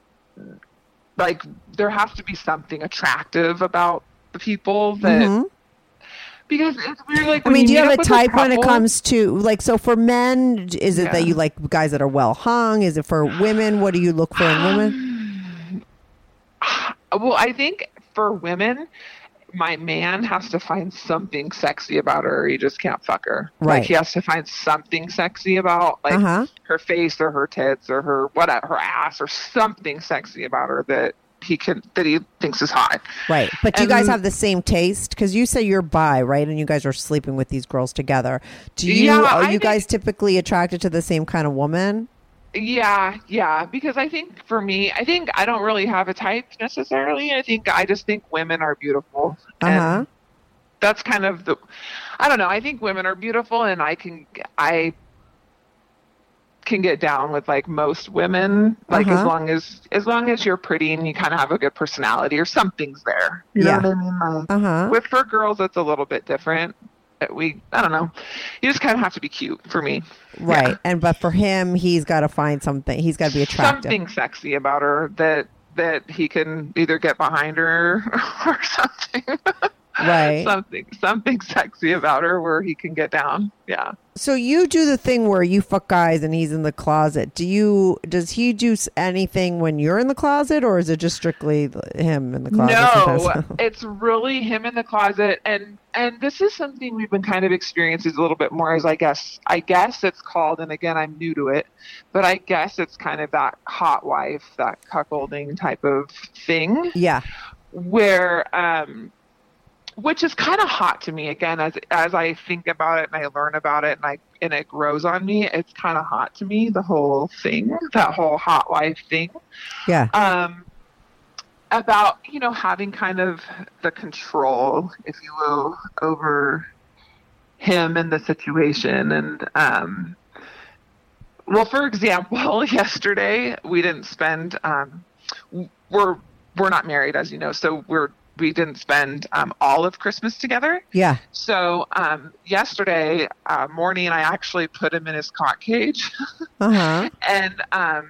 like there has to be something attractive about the people that mm-hmm. because it's weird. Like I mean, do you have a type a when it comes to like? So for men, is it yeah. that you like guys that are well hung? Is it for women? What do you look for in women? Well, I think for women, my man has to find something sexy about her, or he just can't fuck her. Right. Like he has to find something sexy about like uh-huh. her face or her tits or her whatever, her ass or something sexy about her that he can that he thinks is hot. Right. But do and, you guys have the same taste? Because you say you're bi, right? And you guys are sleeping with these girls together. Do you yeah, are I you think, guys typically attracted to the same kind of woman? Yeah, yeah. Because I think for me, I think I don't really have a type necessarily. I think I just think women are beautiful. Uh-huh. And that's kind of the I don't know. I think women are beautiful and I can I can get down with like most women, like uh-huh. as long as as long as you're pretty and you kind of have a good personality or something's there. You yeah. know what I mean? Like, uh-huh. with for girls, it's a little bit different. We I don't know. You just kind of have to be cute for me, right? Yeah. And but for him, he's got to find something. He's got to be attractive. Something sexy about her that that he can either get behind her or something. Right. something something sexy about her where he can get down. Yeah. So you do the thing where you fuck guys and he's in the closet. Do you? Does he do anything when you're in the closet, or is it just strictly him in the closet? No, it's really him in the closet, and and this is something we've been kind of experiencing a little bit more. As I guess, I guess it's called, and again, I'm new to it, but I guess it's kind of that hot wife, that cuckolding type of thing. Yeah. Where um. Which is kind of hot to me again as as I think about it and I learn about it and I and it grows on me. It's kind of hot to me, the whole thing, that whole hot wife thing. Yeah. Um, about you know having kind of the control, if you will, over him and the situation. And um, well, for example, yesterday we didn't spend. Um, we're we're not married, as you know, so we're. We didn't spend um, all of Christmas together. Yeah. So um, yesterday uh, morning, I actually put him in his cock cage. Uh-huh. And um,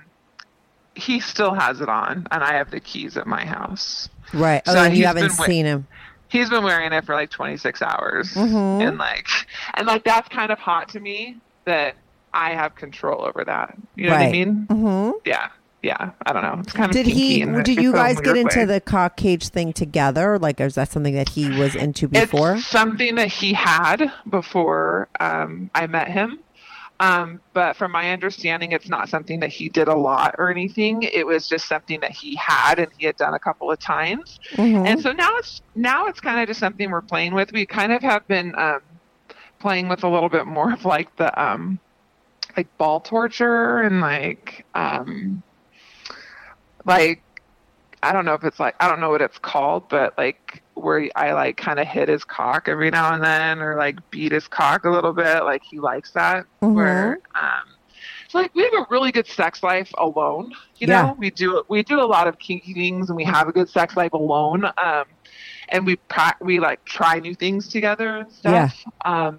he still has it on, and I have the keys at my house. Right. Oh, so and you he's haven't been seen him. He's been wearing it for like twenty-six hours. Mm-hmm. And like, and like that's kind of hot to me that I have control over that. You know right. what I mean? Mm-hmm. Yeah. Yeah, I don't know. It's kind of did he? in Did a, you guys get into way. the cock cage thing together? Like, is that something that he was into before? It's something that he had before um, I met him. Um, but from my understanding, it's not something that he did a lot or anything. It was just something that he had and he had done a couple of times. Mm-hmm. And so now it's now it's kind of just something we're playing with. We kind of have been um, playing with a little bit more of like the um, like ball torture and like. Um, Like, I don't know if it's like, I don't know what it's called, but like where I like kind of hit his cock every now and then or like beat his cock a little bit. Like he likes that. Mm-hmm. Where, um, it's like we have a really good sex life alone. You yeah. know, we do, we do a lot of kinky things and we have a good sex life alone. Um, and we, pra- we like try new things together and stuff. Yeah. Um,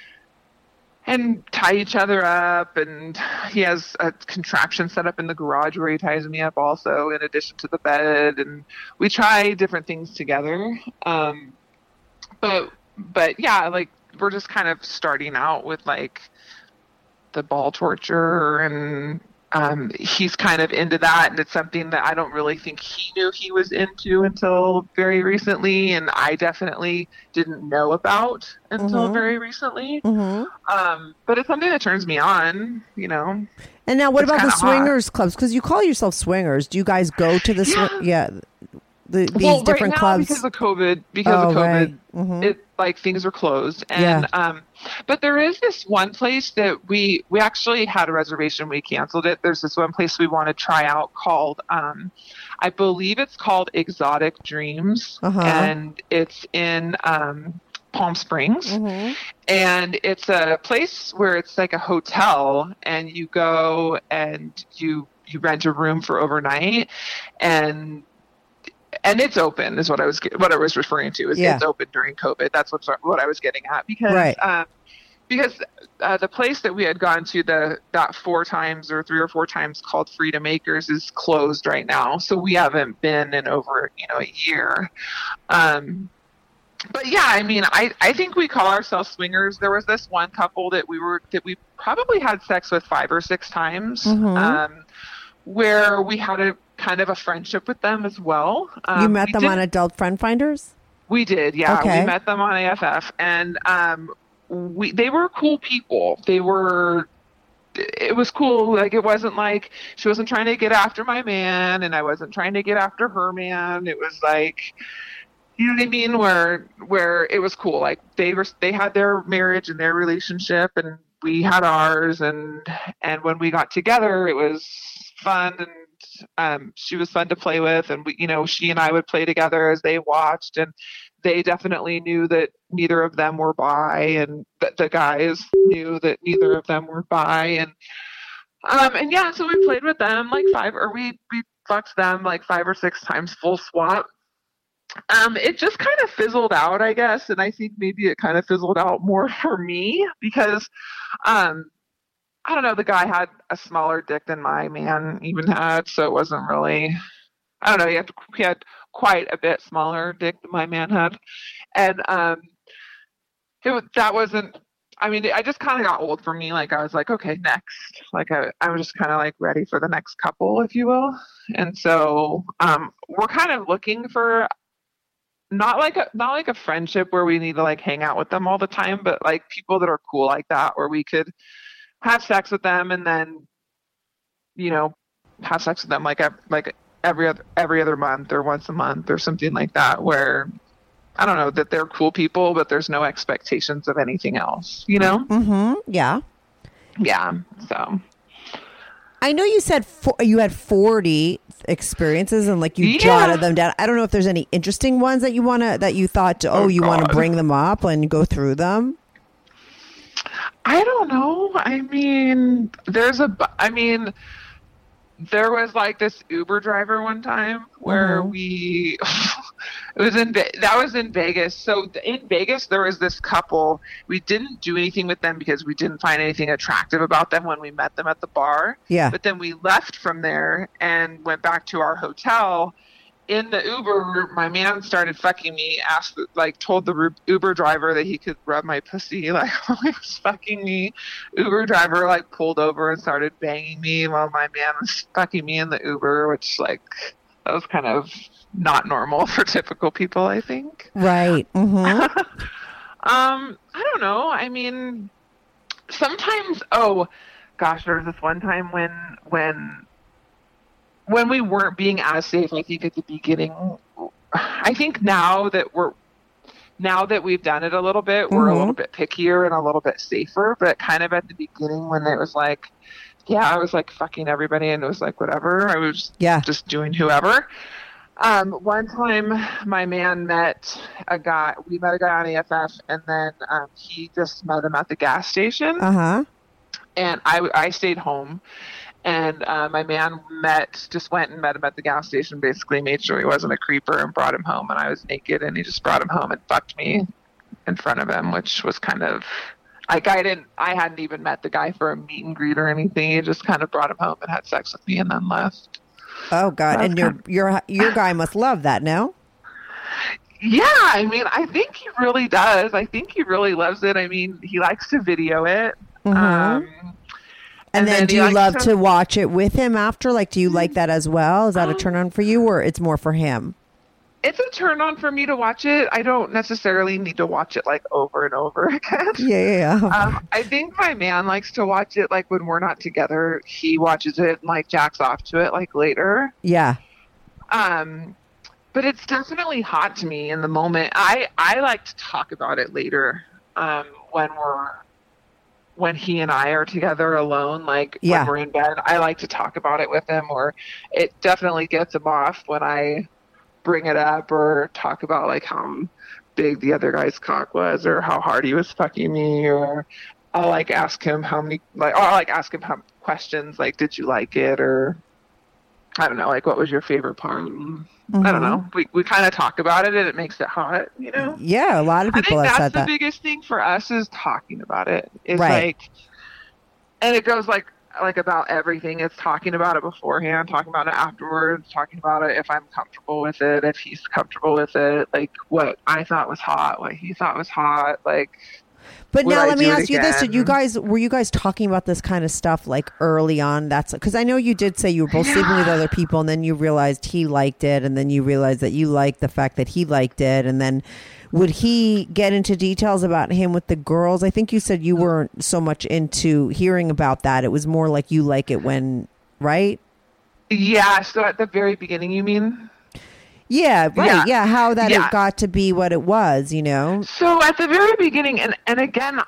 and tie each other up, and he has a contraption set up in the garage where he ties me up also in addition to the bed, and we try different things together. Um, but, but yeah, like we're just kind of starting out with like the ball torture and um, he's kind of into that, and it's something that I don't really think he knew he was into until very recently, and I definitely didn't know about until Mm-hmm. very recently. Mm-hmm. Um, but it's something that turns me on, you know. And now, what It's about the kinda hot. swingers clubs? Because you call yourself swingers. Do you guys go to the Yeah. swi- yeah the, these well, different right now, clubs? because of COVID, because Oh, of COVID, right. Mhm. it like things are closed, and Yeah. um, but there is this one place that we we actually had a reservation. We canceled it. There's this one place we want to try out called, um, I believe it's called Exotic Dreams, Uh-huh. and it's in um, Palm Springs. Mhm. And it's a place where it's like a hotel, and you go and you you rent a room for overnight, and and it's open is what I was get- what I was referring to is Yeah. it's open during COVID. That's what what I was getting at because Right. um, because uh, the place that we had gone to the that four times or three or four times called Freedom Acres is closed right now, so we haven't been in over you know a year. Um, But yeah, I mean, I, I think we call ourselves swingers. There was this one couple that we were that we probably had sex with five or six times, Mhm. um, where we had a kind of a friendship with them as well. Um, You met we them did- on Adult Friend Finders? We did, yeah. Okay. We met them on A F F, and um, we they were cool people. They were. It was cool. Like it wasn't like she wasn't trying to get after my man, and I wasn't trying to get after her man. It was like. You know what I mean? Where where it was cool. Like they were they had their marriage and their relationship, and we had ours, and and when we got together, it was fun, and um, she was fun to play with, and we you know she and I would play together as they watched, and they definitely knew that neither of them were bi, and that the guys knew that neither of them were bi, and um and yeah, so we played with them like five or we we fucked them like five or six times full swap. Um, it just kind of fizzled out, I guess, and I think maybe it kind of fizzled out more for me because, um, I don't know, the guy had a smaller dick than my man even had, so it wasn't really. I don't know. He had he had quite a bit smaller dick than my man had, and um, it was that wasn't. I mean, I just kind of got old for me. Like I was like, okay, next. Like I, I was just kind of like ready for the next couple, if you will. And so um, we're kind of looking for. Not like a not like a friendship where we need to like hang out with them all the time, but like people that are cool like that, where we could have sex with them and then, you know, have sex with them like ev- like every other every other month or once a month or something like that. Where I don't know that they're cool people, but there's no expectations of anything else. You know? Mm-hmm. Yeah. Yeah. So. I know you said for, you had forty experiences and like you Yeah. jotted them down. I don't know if there's any interesting ones that you want to, that you thought, to, oh, Oh, you want to God. bring them up and go through them. I don't know. I mean, there's a, bu- I mean, there was like this Uber driver one time where Mhm. we, it was in, Ve- that was in Vegas. So th- in Vegas, there was this couple. We didn't do anything with them because we didn't find anything attractive about them when we met them at the bar. Yeah. But then we left from there and went back to our hotel. In the Uber, my man started fucking me, asked, like, told the Ru- Uber driver that he could rub my pussy, like, while he was fucking me. Uber driver, like, pulled over and started banging me while my man was fucking me in the Uber, which, like, that was kind of not normal for typical people, I think. Right. Mm-hmm. um, I don't know. I mean, sometimes, oh, gosh, there was this one time when, when, when we weren't being as safe, I think at the beginning, I think now that we're, now that we've done it a little bit, we're Mhm. a little bit pickier and a little bit safer, but kind of at the beginning when it was like, yeah, I was like fucking everybody and it was like, whatever. I was Yeah. just doing whoever. Um, one time my man met a guy, we met a guy on A F F and then, um, he just met him at the gas station Uh-huh. and I, I stayed home. And uh, my man met, just went and met him at the gas station, basically made sure he wasn't a creeper and brought him home. And I was naked and he just brought him home and fucked me in front of him, which was kind of, like I didn't, I hadn't even met the guy for a meet and greet or anything. He just kind of brought him home and had sex with me and then left. Oh God. That's And your, kind your, your guy must love that, no? Yeah, I mean, I think he really does. I think he really loves it. I mean, he likes to video it. Mhm. Um, And, and then, then do you love to, to watch it with him after? Like, do you like that as well? Is that um, a turn on for you, or it's more for him? It's a turn on for me to watch it. I don't necessarily need to watch it like over and over again. Yeah, yeah, yeah. Um, I think my man likes to watch it like when we're not together. He watches it and like jacks off to it like later. Yeah. Um, but it's definitely hot to me in the moment. I, I like to talk about it later um, when we're when he and I are together alone. Like yeah. when we're in bed, I like to talk about it with him. Or it definitely gets him off when I bring it up or talk about like how big the other guy's cock was or how hard he was fucking me, or I'll like ask him how many like or I'll like ask him how questions like did you like it, or I don't know, like what was your favorite part. Mm-hmm. I don't know. We we kind of talk about it and it makes it hot, you know? Yeah, a lot of people have said that. I think that's the biggest thing for us is talking about it. Is right. like, and it goes like like about everything. It's talking about it beforehand, talking about it afterwards, talking about it if I'm comfortable with it, if he's comfortable with it, like what I thought was hot, what he thought was hot, like. But now I let me ask you again? this: Did you guys were you guys talking about this kind of stuff like early on? That's because I know you did say you were both yeah. sleeping with other people, and then you realized he liked it, and then you realized that you liked the fact that he liked it, and then. Would he get into details about him with the girls? I think you said you weren't so much into hearing about that. It was more like you like it when, right? Yeah. So at the very beginning, you mean? Yeah, right. Yeah, yeah how that yeah. it got to be what it was, you know? So at the very beginning, and, and again,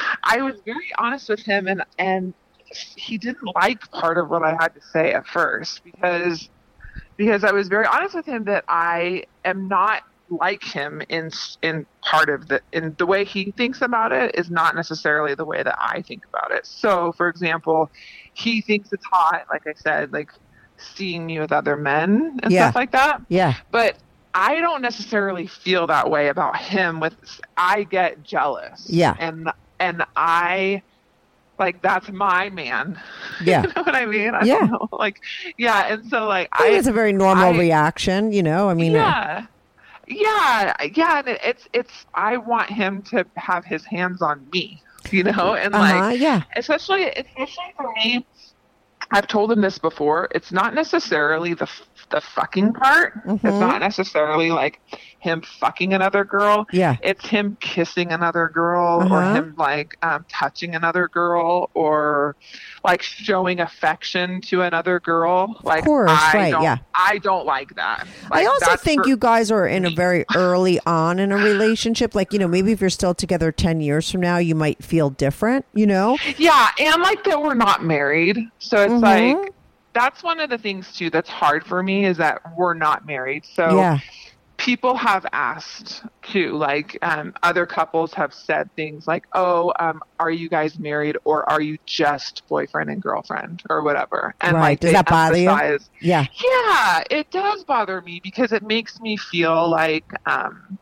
I was very honest with him, and, and he didn't like part of what I had to say at first because because I was very honest with him that I am not like him in in part of the in the way he thinks about it is not necessarily the way that I think about it. So, for example, he thinks it's hot, like I said, like seeing me with other men and yeah. stuff like that. Yeah. But I don't necessarily feel that way about him. With I get jealous. Yeah. And and I like that's my man. Yeah. You know what I mean? I yeah. don't know. Like yeah. And so like I think I, it's a very normal I, reaction. You know. I mean. Yeah. Uh, Yeah, yeah, and it's it's. I want him to have his hands on me, you know, and like, uh-huh, yeah, especially especially for me. I've told him this before. It's not necessarily the the fucking part. Mm-hmm. It's not necessarily like him fucking another girl. Yeah, it's him kissing another girl, uh-huh. or him like um, touching another girl, or like showing affection to another girl. Like, of course, I right? Don't, yeah, I don't like that. I Like, also think for- you guys are in a very early on in a relationship. Like, you know, maybe if you're still together ten years from now, you might feel different. You know? Yeah, and like that we're not married, so it's mm-hmm. like. That's one of the things, too, that's hard for me is that we're not married. So yeah. people have asked, too, like um, other couples have said things like, oh, um, are you guys married or are you just boyfriend and girlfriend or whatever? And right. like, does that bother you? Yeah. Yeah, it does bother me because it makes me feel like um,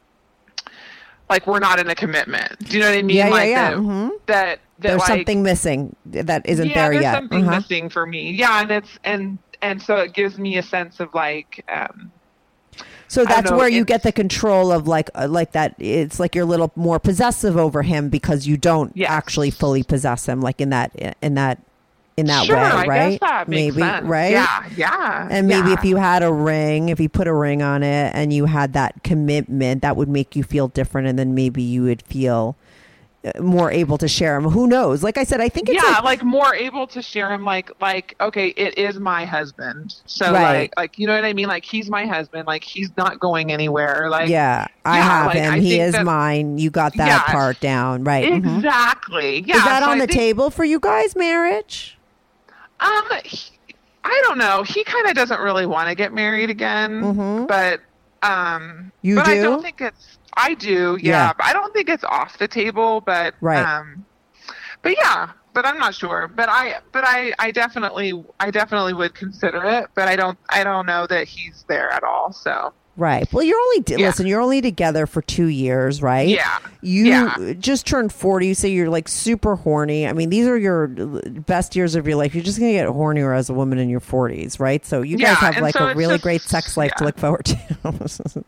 like we're not in a commitment. Do you know what I mean? Yeah, like yeah, yeah. That, mm-hmm. that That, there's like, something missing that isn't yeah, there there's yet. something uh-huh. missing for me. Yeah, and it's and and so it gives me a sense of like. Um, so that's know, where you get the control of like uh, like that. It's like you're a little more possessive over him because you don't yes. actually fully possess him, like in that in that in that sure, way, I right? Guess that makes maybe sense. right? Yeah, yeah. And maybe yeah. if you had a ring, if you put a ring on it, and you had that commitment, that would make you feel different, and then maybe you would feel more able to share him. Who knows? Like I said, I think it's yeah, like, like more able to share him. Like, like okay, it is my husband. So right. like, like you know what I mean? Like he's my husband. Like he's not going anywhere. Like yeah, I yeah, have like, him. I he is that, mine. You got that yeah, part down, right? Exactly. Mm-hmm. Yeah. Is that so on I the think, table for you guys? Marriage? Um, he, I don't know. He kind of doesn't really want to get married again, mm-hmm. but um, you but do? I don't think it's. I do, yeah, yeah. But I don't think it's off the table, but right. um, but yeah, but I'm not sure. But I, but I, I definitely, I definitely would consider it, but I don't, I don't know that he's there at all. So right. Well, you're only yeah. listen. You're only together for two years, right? Yeah. You yeah. just turned forty. You say you're like super horny. I mean, these are your best years of your life. You're just gonna get hornier as a woman in your forties, right? So you yeah, guys have like so a really just, great sex life yeah. to look forward to.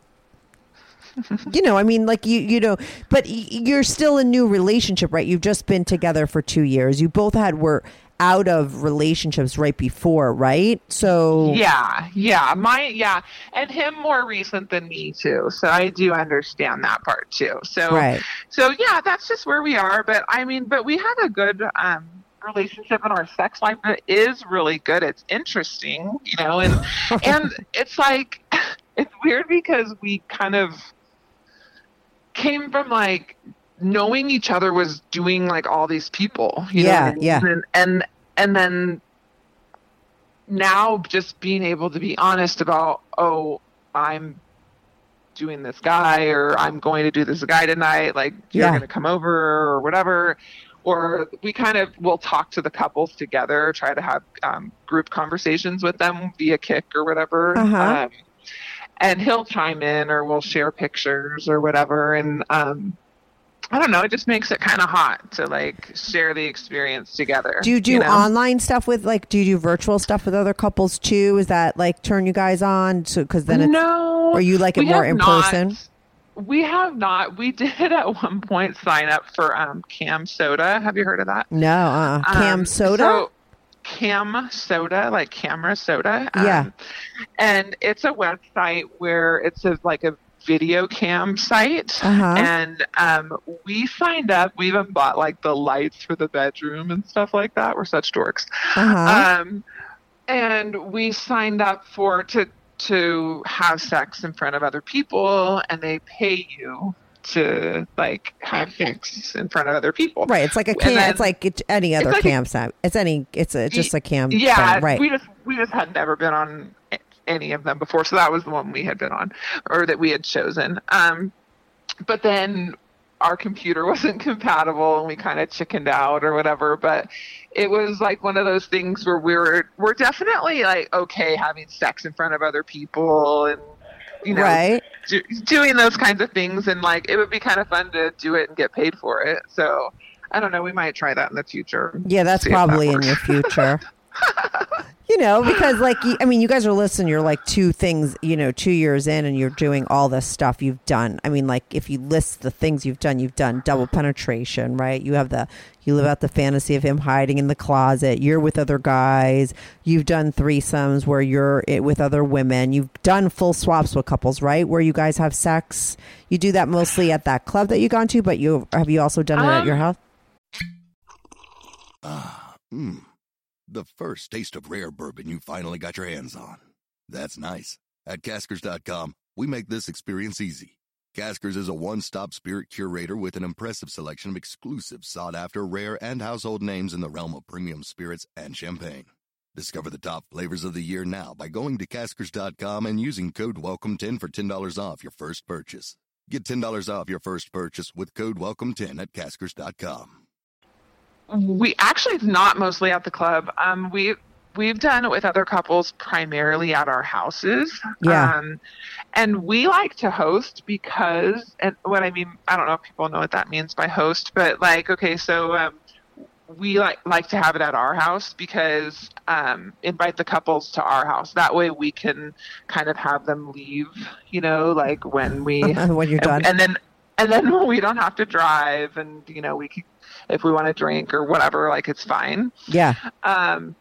You know, I mean, like you, you know, but you're still a new relationship, right? You've just been together for two years. You both had were out of relationships right before, right? So yeah, yeah, my yeah, and him more recent than me too. So I do understand that part too. So right. so yeah, that's just where we are. But I mean, but we have a good um, relationship, and our sex life is really good. It's interesting, you know, and and it's like it's weird because we kind of came from like knowing each other was doing like all these people, you yeah, know, yeah, and, and and then now just being able to be honest about, oh, I'm doing this guy, or I'm going to do this guy tonight, like you're yeah. going to come over or whatever, or we kind of will talk to the couples together, try to have um, group conversations with them via Kik or whatever. Uh-huh. Um, and he'll chime in, or we'll share pictures or whatever, and um I don't know. It just makes it kind of hot to like share the experience together. Do you do you know? online stuff with like? Do you do virtual stuff with other couples too? Is that like turn you guys on? So because then it's, no, or you like it we more have in not. person? We have not. We did at one point sign up for um, Cam Soda. Have you heard of that? No, uh, Cam um, Soda. So Cam Soda, like camera soda. Um, yeah, and it's a website where it's a, like a video cam site, uh-huh. and um, we signed up. We even bought like the lights for the bedroom and stuff like that. We're such dorks. uh-huh. Um, and we signed up for to to have sex in front of other people, and they pay you to like have sex in front of other people. Right. It's like a cam. then, It's like it's any other like campsite. It's any. It's a, just a cam. Yeah. thing. Right. We just we just had never been on any of them before, so that was the one we had been on, or that we had chosen. Um, but then our computer wasn't compatible, and we kind of chickened out or whatever. But it was like one of those things where we were we're definitely like okay having sex in front of other people, and you know, right. do, doing those kinds of things, and like it would be kind of fun to do it and get paid for it. So I don't know, we might try that in the future. Yeah, that's probably that in your future. You know, because like, I mean, you guys are listening, you're like two things, you know, two years in and you're doing all this stuff you've done. I mean, like if you list the things you've done, you've done double penetration, right? You have the, you live out the fantasy of him hiding in the closet. You're with other guys. You've done threesomes where you're with other women. You've done full swaps with couples, right? Where you guys have sex. You do that mostly at that club that you've gone to, but you have you also done it um, at your house? Ah, hmm. The first taste of rare bourbon you finally got your hands on. That's nice. At Caskers dot com, we make this experience easy. Caskers is a one-stop spirit curator with an impressive selection of exclusive, sought-after, rare, and household names in the realm of premium spirits and champagne. Discover the top flavors of the year now by going to Caskers dot com and using code welcome ten for ten dollars off your first purchase. Get ten dollars off your first purchase with code welcome ten at Caskers dot com. We actually not mostly at the club. Um, we we've done it with other couples primarily at our houses. Yeah. Um, and we like to host because, and what I mean, I don't know if people know what that means by host, but like, okay, so um, we like like to have it at our house because um, invite the couples to our house. That way we can kind of have them leave, you know, like when we when you're done, and, and then and then we don't have to drive, and you know we can. If we want to drink or whatever, like it's fine. Yeah. Um,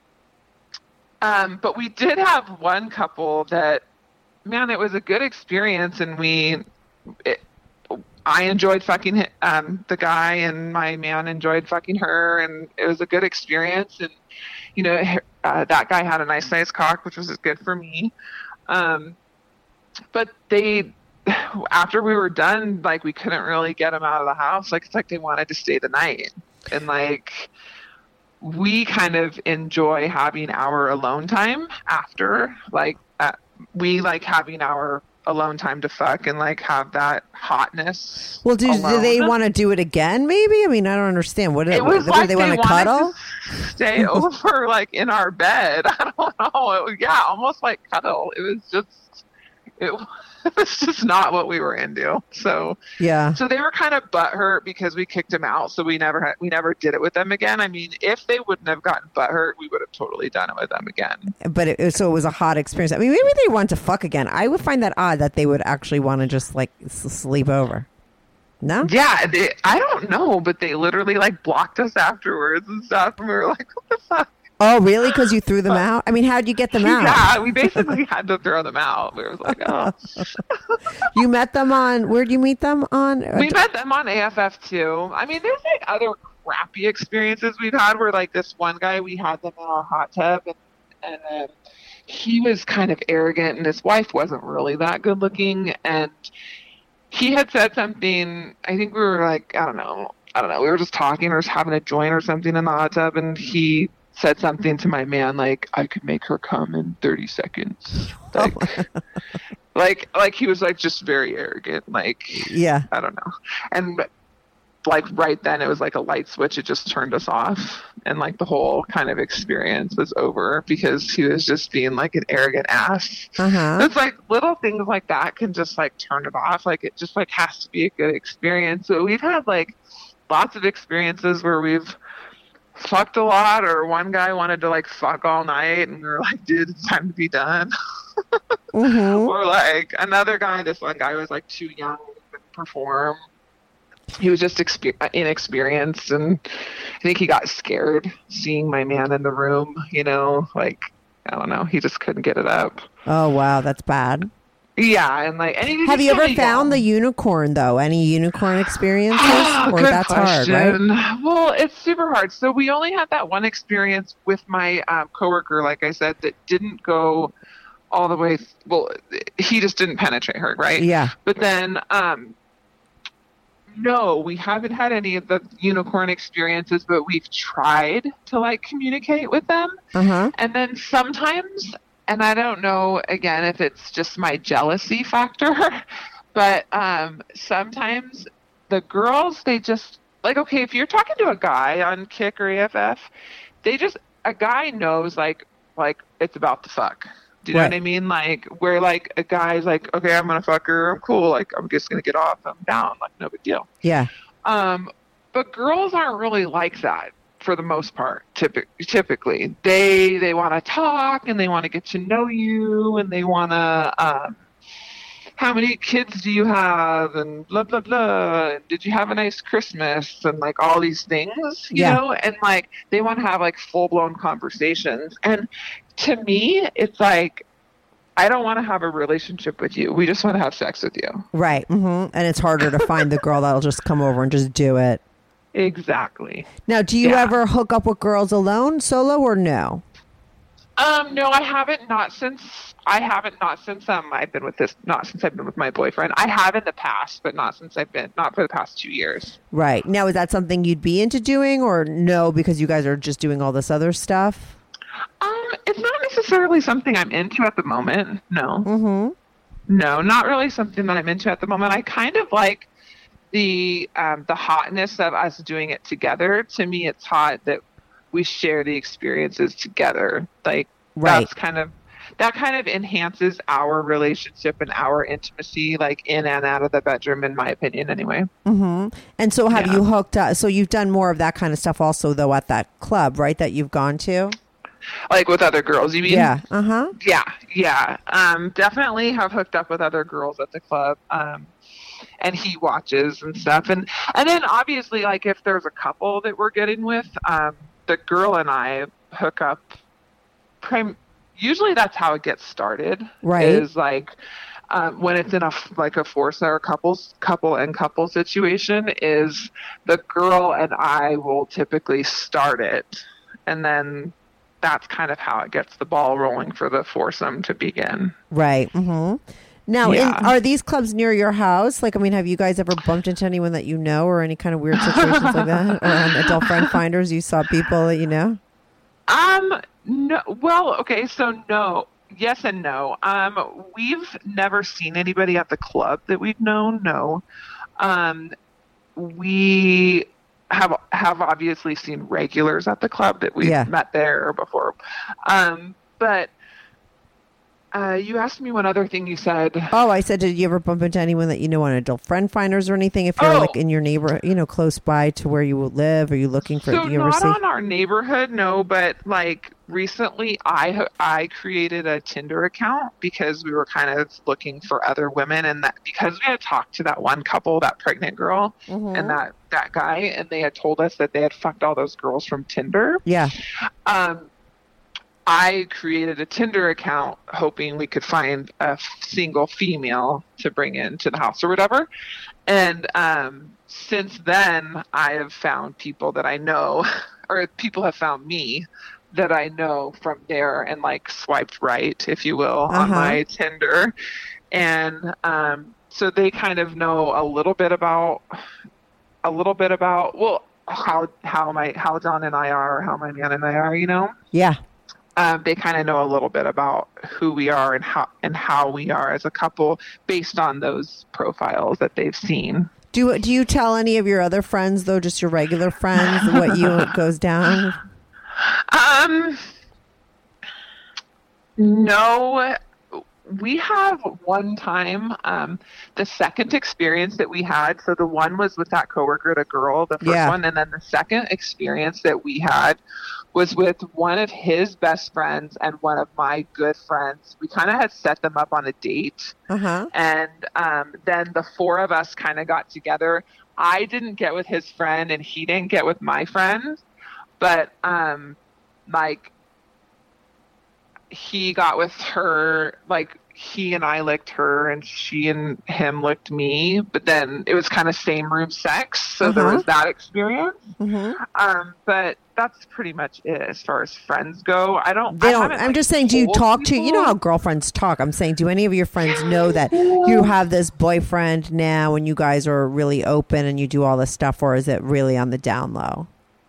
um, but we did have one couple that, man, it was a good experience, and we, it, I enjoyed fucking um, the guy, and my man enjoyed fucking her, and it was a good experience. And you know, uh, that guy had a nice sized cock, which was good for me. Um, but they. After we were done, like we couldn't really get them out of the house. Like it's like they wanted to stay the night, and like we kind of enjoy having our alone time after. Like uh, we like having our alone time to fuck and like have that hotness. Well, do, do they alone. want to do it again? Maybe. I mean, I don't understand. What, it what, was what like do they, they want to cuddle? To stay over like in our bed. I don't know. It was, yeah, almost like cuddle. It was just it. It's just not what we were into. So yeah. So they were kind of butthurt because we kicked them out. So we never had, we never did it with them again. I mean, if they wouldn't have gotten butthurt, we would have totally done it with them again. But it, so it was a hot experience. I mean, maybe they want to fuck again. I would find that odd that they would actually want to just like s- sleep over. No? Yeah, they, I don't know, but they literally like blocked us afterwards and stuff, and we were like, "What the fuck?" Oh, really? Because you threw them out? I mean, how'd you get them out? Yeah, we basically had to throw them out. We were like, "Oh." You met them on? Where'd you meet them on? We met them on A F F too. I mean, there's like other crappy experiences we've had where like this one guy, we had them in our hot tub, and and um, he was kind of arrogant, and his wife wasn't really that good looking, and he had said something. I think we were like, I don't know, I don't know. We were just talking or just having a joint or something in the hot tub, and he said something to my man like, "I could make her come in thirty seconds." Like, like, like he was like just very arrogant. Like, Yeah. I don't know. And like right then it was like a light switch. It just turned us off. And like the whole kind of experience was over because he was just being like an arrogant ass. Uh-huh. It's like little things like that can just like turn it off. Like it just like has to be a good experience. So we've had like lots of experiences where we've fucked a lot, or one guy wanted to like fuck all night and we were like, dude, it's time to be done. Mm-hmm. Or like another guy, this one guy was like too young to perform. He was just exper- inexperienced, and I think he got scared seeing my man in the room, you know, like, I don't know, he just couldn't get it up. Oh, wow. That's bad. Yeah, and like, and he Have you ever really found the young. unicorn, though? Any unicorn experiences? Ah, Or good that's question. hard, right? Well, it's super hard. So we only had that one experience with my um, coworker, like I said, that didn't go all the way. Th- well, he just didn't penetrate her, right? Yeah. But then, um, no, we haven't had any of the unicorn experiences, but we've tried to like communicate with them. Uh-huh. And then sometimes, and I don't know, again, if it's just my jealousy factor, but um, sometimes the girls, they just, like, okay, if you're talking to a guy on Kick or A F F, they just, a guy knows, like, like it's about to fuck. Do you know Right. what I mean? Like, where, like, a guy's like, okay, I'm going to fuck her. I'm cool. Like, I'm just going to get off. I'm down. Like, no big deal. Yeah. Um, but girls aren't really like that for the most part. Typic- typically, they they want to talk and they want to get to know you and they want to. Um, how many kids do you have? And blah blah blah. And did you have a nice Christmas? And like all these things, you Yeah. know. And like they want to have like full blown conversations. And to me, it's like, I don't want to have a relationship with you. We just want to have sex with you. Right. Mm-hmm. And it's harder to find the girl that'll just come over and just do it. Exactly. Now, do you Yeah. ever hook up with girls alone, solo, or no? Um, no, I haven't. Not since I haven't. Not since um I've been with this. Not since I've been with my boyfriend. I have in the past, but not since I've been. Not for the past two years. Right. Now, is that something you'd be into doing, or no, because you guys are just doing all this other stuff? Um, it's not necessarily something I'm into at the moment. No. Mm-hmm. No, not really something that I'm into at the moment. I kind of like the um the hotness of us doing it together. To me, it's hot that we share the experiences together. Like Right. that's kind of that kind of enhances our relationship and our intimacy, like in and out of the bedroom, in my opinion, anyway. Mm-hmm. And so have Yeah. you hooked up? So you've done more of that kind of stuff also, though, at that club, right, that you've gone to? Like with other girls, you mean? Yeah. Uh-huh. Yeah, yeah. Um, definitely have hooked up with other girls at the club. Um, and he watches and stuff. And and then obviously, like if there's a couple that we're getting with, um, the girl and I hook up. Prim- usually that's how it gets started. Right. Is like um, when it's in a f- like a force or couples couple and couple situation. Is the girl and I will typically start it, and then that's kind of how it gets the ball rolling for the foursome to begin. Right. Mm-hmm. Now, Yeah. in, are these clubs near your house? Like, I mean, have you guys ever bumped into anyone that you know, or any kind of weird situations like that? Or on adult friend finders, you saw people that you know? Um, no, well, okay, so no, yes and no. Um, we've never seen anybody at the club that we've known, no. Um, we have have obviously seen regulars at the club that we've Yeah. met there before. Um, but uh, you asked me one other thing you said. Oh, I said, did you ever bump into anyone that you know on adult friend finders or anything? If you're Oh. like in your neighborhood, you know, close by to where you live, are you looking for? So do you ever not see? on our neighborhood, no, but like recently I I created a Tinder account because we were kind of looking for other women, and that because we had talked to that one couple, that pregnant girl Mhm. and that, that guy, and they had told us that they had fucked all those girls from Tinder. Yeah. Um, I created a Tinder account hoping we could find a f- single female to bring into the house or whatever. And um, since then, I have found people that I know, or people have found me that I know from there and like swiped right, if you will, on Uh-huh. my Tinder. And um, so they kind of know a little bit about, a little bit about, well, how, how my, how John and I are, how my man and I are, you know? Yeah. Um, they kind of know a little bit about who we are and how and how we are as a couple based on those profiles that they've seen. Do do you tell any of your other friends though, just your regular friends, what you goes down? Um, no, we have one time, um, the second experience that we had. So the one was with that coworker, the girl, the first Yeah. one, and then the second experience that we had was with one of his best friends and one of my good friends. We kind of had set them up on a date. Uh huh. And um, then the four of us kind of got together. I didn't get with his friend and he didn't get with my friend. But um, like he got with her, like he and I licked her and she and him licked me. But then it was kind of same room sex. So there Uh-huh. was that experience. Mm-hmm. Um, but that's pretty much it as far as friends go. I don't. They I don't. haven't, I'm like, just saying. Do you told talk to? You know people. how girlfriends talk. I'm saying, do any of your friends know that you have this boyfriend now, and you guys are really open and you do all this stuff, or is it really on the down low?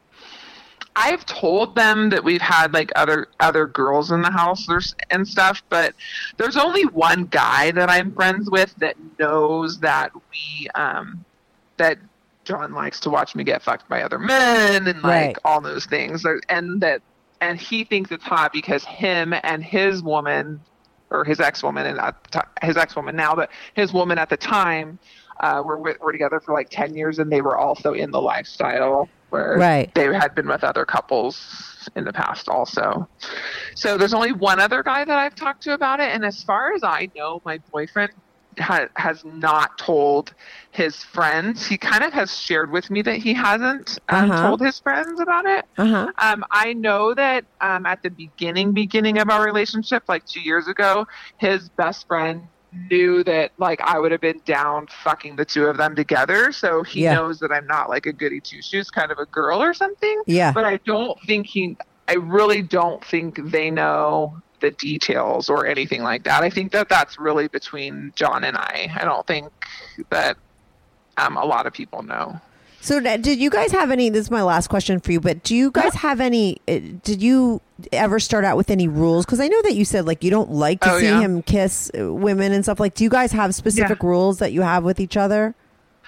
I've told them that we've had like other other girls in the house there's, and stuff, but there's only one guy that I'm friends with that knows that we um that John likes to watch me get fucked by other men and like Right. all those things, and that and he thinks it's hot because him and his woman or his ex-woman and at the ti- his ex-woman now, but his woman at the time uh, were with, were together for like ten years, and they were also in the lifestyle where Right. they had been with other couples in the past also. So there's only one other guy that I've talked to about it, and as far as I know, my boyfriend ha- has not told his friends. He kind of has shared with me that he hasn't um, Uh-huh. told his friends about it. Uh huh. Um, I know that um, at the beginning, beginning of our relationship, like two years ago, his best friend knew that like I would have been down fucking the two of them together. So he Yeah. knows that I'm not like a goody two shoes kind of a girl or something. Yeah. But I don't think he, I really don't think they know the details or anything like that. I think that that's really between John and I. I don't think that um, a lot of people know. So d- did you guys have any, this is my last question for you, but do you guys have any, uh, did you ever start out with any rules? Because I know that you said like you don't like to Oh, see yeah. him kiss uh, women and stuff. Like, do you guys have specific rules that you have with each other?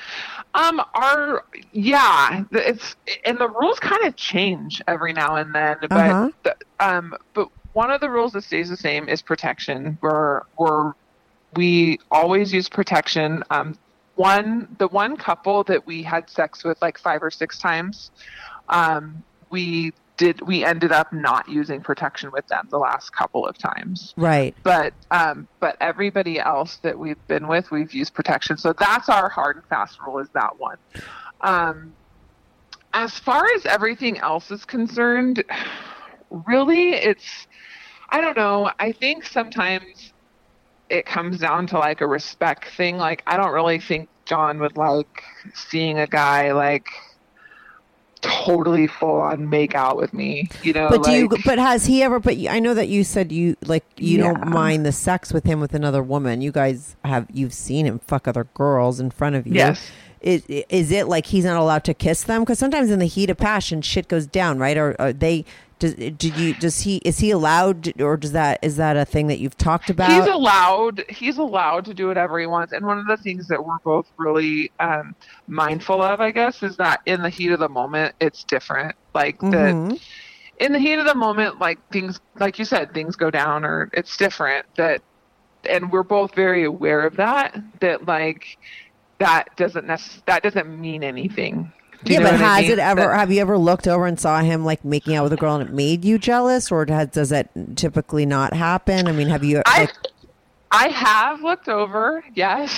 Um, our yeah, the- it's and the rules kind of change every now and then, but Uh-huh. the, um, but one of the rules that stays the same is protection. Where we're we always use protection. Um, one the one couple that we had sex with like five or six times, um, we did we ended up not using protection with them the last couple of times. Right. But um, but everybody else that we've been with, we've used protection. So that's our hard and fast rule, is that one. Um, as far as everything else is concerned, really, it's, I don't know. I think sometimes it comes down to like a respect thing. Like, I don't really think John would like seeing a guy like totally full on make out with me, you know. But do you? like- But has he ever? But you- I know that you said you like you Yeah. don't mind the sex with him with another woman. You guys have you've seen him fuck other girls in front of you. Yes. Is is it like he's not allowed to kiss them? Because sometimes in the heat of passion, shit goes down, right? Or are they? Does did you? Does he? Is he allowed? Or does that? Is that a thing that you've talked about? He's allowed. He's allowed to do whatever he wants. And one of the things that we're both really um, mindful of, I guess, is that in the heat of the moment, it's different. Like Mhm. that, in the heat of the moment, like things, like you said, things go down, or it's different. That and we're both very aware of that, that like, that doesn't necess- that doesn't mean anything. Do you yeah, know but what I has mean? it ever, That- have you ever looked over and saw him like making out with a girl and it made you jealous, or has, does that typically not happen? I mean, have you I, like, I have looked over, yes.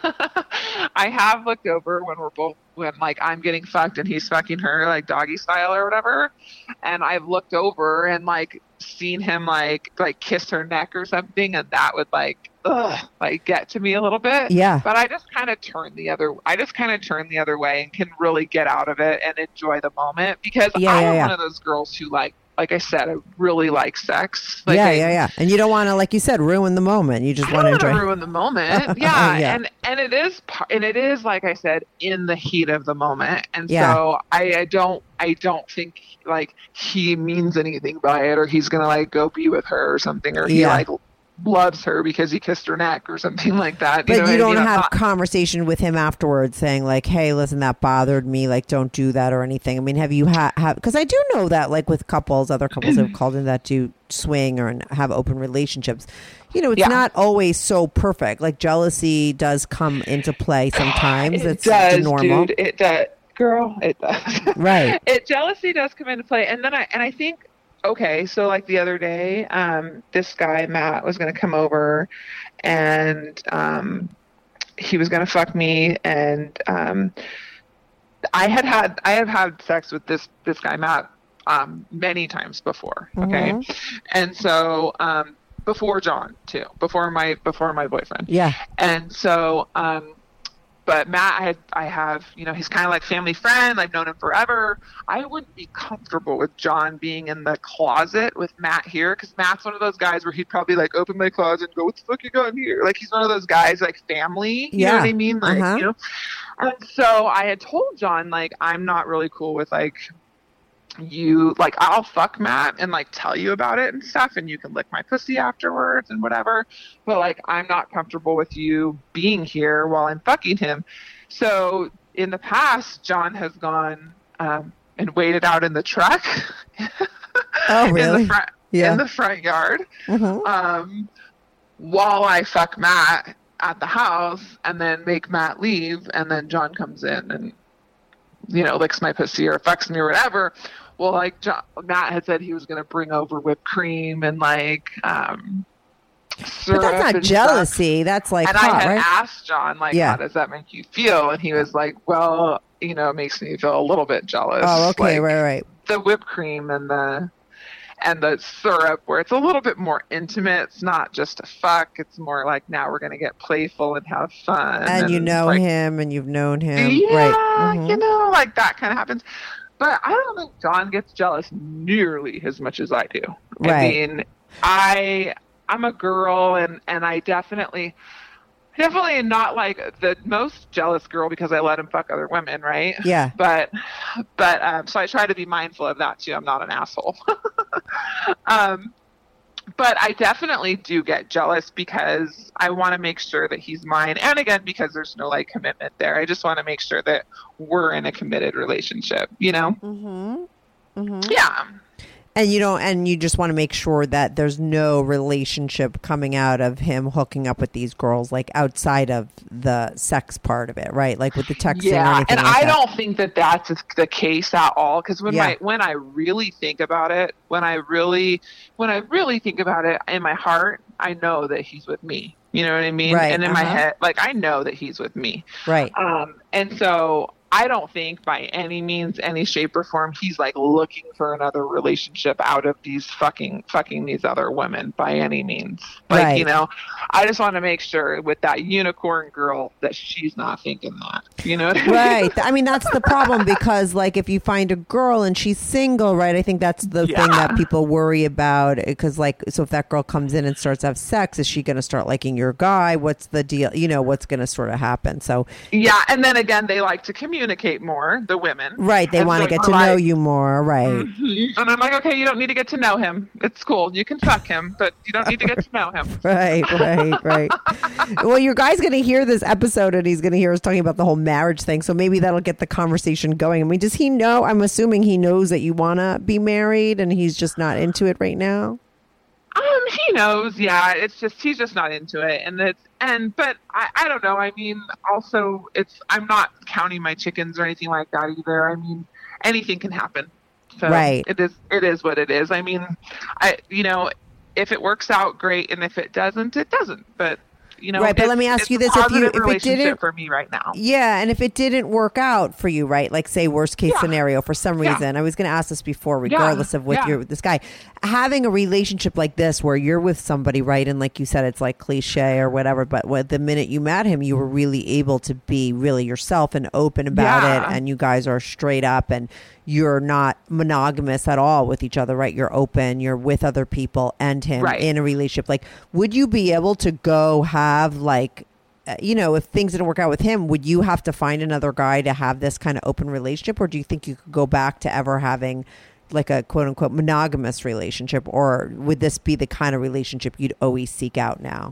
I have looked over when we're both, when like I'm getting fucked and he's fucking her, like doggy style or whatever. And I've looked over and like seen him like, like kiss her neck or something. And that would like, ugh, like get to me a little bit. Yeah. But I just kind of turn the other, I just kind of turn the other way and can really get out of it and enjoy the moment, because Yeah, I'm yeah, yeah. one of those girls who like, like I said, I really like sex. Like yeah, I, yeah, yeah. And you don't want to, like you said, ruin the moment. You just I want don't to want enjoy. to ruin the moment. Yeah. Yeah. And and it is par- and it is like I said, in the heat of the moment. And Yeah. so I, I don't I don't think like he means anything by it, or he's gonna like go be with her or something, or he Yeah. like loves her because he kissed her neck or something like that. But know you what I don't mean? I'm have not- conversation with him afterwards saying like, hey, listen, that bothered me. Like, don't do that or anything. I mean, have you had, have, because I do know that like with couples, other couples have called in that do swing or have open relationships. You know, it's Yeah. not always so perfect. Like jealousy does come into play sometimes. It it's does, normal. dude. It does. Girl, it does. Right. It jealousy does come into play. And then I and I think okay, so like the other day, um, this guy, Matt, was gonna come over and um he was gonna fuck me, and um I had had I have had sex with this this guy, Matt, um many times before. Okay. Mhm. And so um before John too, before my before my boyfriend. Yeah. And so, um, but Matt, I, had, I have, you know, he's kind of like family friend. I've known him forever. I wouldn't be comfortable with John being in the closet with Matt here, because Matt's one of those guys where he'd probably like open my closet and go, "What the fuck you got in here?" Like he's one of those guys like family. You Yeah. know what I mean? Like, Uh-huh. you know. And so I had told John like I'm not really cool with like you like I'll fuck Matt and like tell you about it and stuff, and you can lick my pussy afterwards and whatever, but like I'm not comfortable with you being here while I'm fucking him. So in the past, John has gone um and waited out in the truck. Oh, in really? the front Yeah. in the front yard Mhm. um while I fuck Matt at the house, and then make Matt leave, and then John comes in and you know licks my pussy or fucks me or whatever. Well, like John, Matt had said he was going to bring over whipped cream and like um But syrup that's not and jealousy. That's like stuff. And hot, I had right? asked John like, Yeah. how does that make you feel? And he was like, well, you know, it makes me feel a little bit jealous. Oh, okay, Like, right, right. the whipped cream and the and the syrup, where it's a little bit more intimate. It's not just a fuck. It's more like, now we're gonna get playful and have fun. And you know like, him, and you've known him, yeah, right? Mhm. you know, like that kind of happens. But I don't think John gets jealous nearly as much as I do. I Right. mean, I I'm a girl, and and I definitely definitely not like the most jealous girl because I let him fuck other women, right? Yeah. But but um, so I try to be mindful of that too. I'm not an asshole. um, but I definitely do get jealous because I want to make sure that he's mine. And again, because there's no like commitment there. I just want to make sure that we're in a committed relationship, you know? Mm-hmm. Mm-hmm. Yeah. And you don't, and you just want to make sure that there's no relationship coming out of him hooking up with these girls, like outside of the sex part of it, right? Like with the texting or Yeah, anything and like I that. don't think that that's the case at all. Because when Yeah. my when I really think about it, when I really when I really think about it in my heart, I know that he's with me. You know what I mean? Right, And in my uh-huh. head, like I know that he's with me. Right. Um, and so I don't think by any means, any shape or form, he's like looking for another relationship out of these fucking fucking these other women by any means. Like, Right. you know, I just want to make sure with that unicorn girl that she's not thinking that. You know what I mean? Right. I mean, that's the problem because, like, if you find a girl and she's single, right, I think that's the thing Yeah. that people worry about. Because, like, so if that girl comes in and starts to have sex, is she going to start liking your guy? What's the deal? You know, what's going to sort of happen? So, Yeah, and then again, they like to communicate more, the women. right, they And want to so get I'm to know like, you more, right? "Mhm." And I'm like, okay, you don't need to get to know him. It's cool. You can fuck him, but you don't need to get to know him. Right, right, right. Well, your guy's going to hear this episode and he's going to hear us talking about the whole marriage thing. So maybe that'll get the conversation going. I mean, does he know? I'm assuming he knows that you want to be married and he's just not into it right now. Um, he knows, yeah. It's just he's just not into it, and it's and but I, I don't know. I mean, also it's I'm not counting my chickens or anything like that either. I mean, anything can happen. So right. It is it is what it is. I mean, I you know, if it works out, great, and if it doesn't, it doesn't. But you know, right. But let me ask you this: if you if it didn't for me right now, yeah, and if it didn't work out for you, right? Like say worst case yeah. scenario for some reason. Yeah. I was going to ask this before, regardless yeah. of what yeah. you're with this guy, having a relationship like this where you're with somebody, right? And like you said, it's like cliche or whatever. But what, the minute you met him, you were really able to be really yourself and open about yeah. it, and you guys are straight up and. You're not monogamous at all with each other, right? You're open, you're with other people and him right. in a relationship. Like, would you be able to go have like, uh, you know, if things didn't work out with him, would you have to find another guy to have this kind of open relationship? Or do you think you could go back to ever having like a quote unquote monogamous relationship? Or would this be the kind of relationship you'd always seek out now?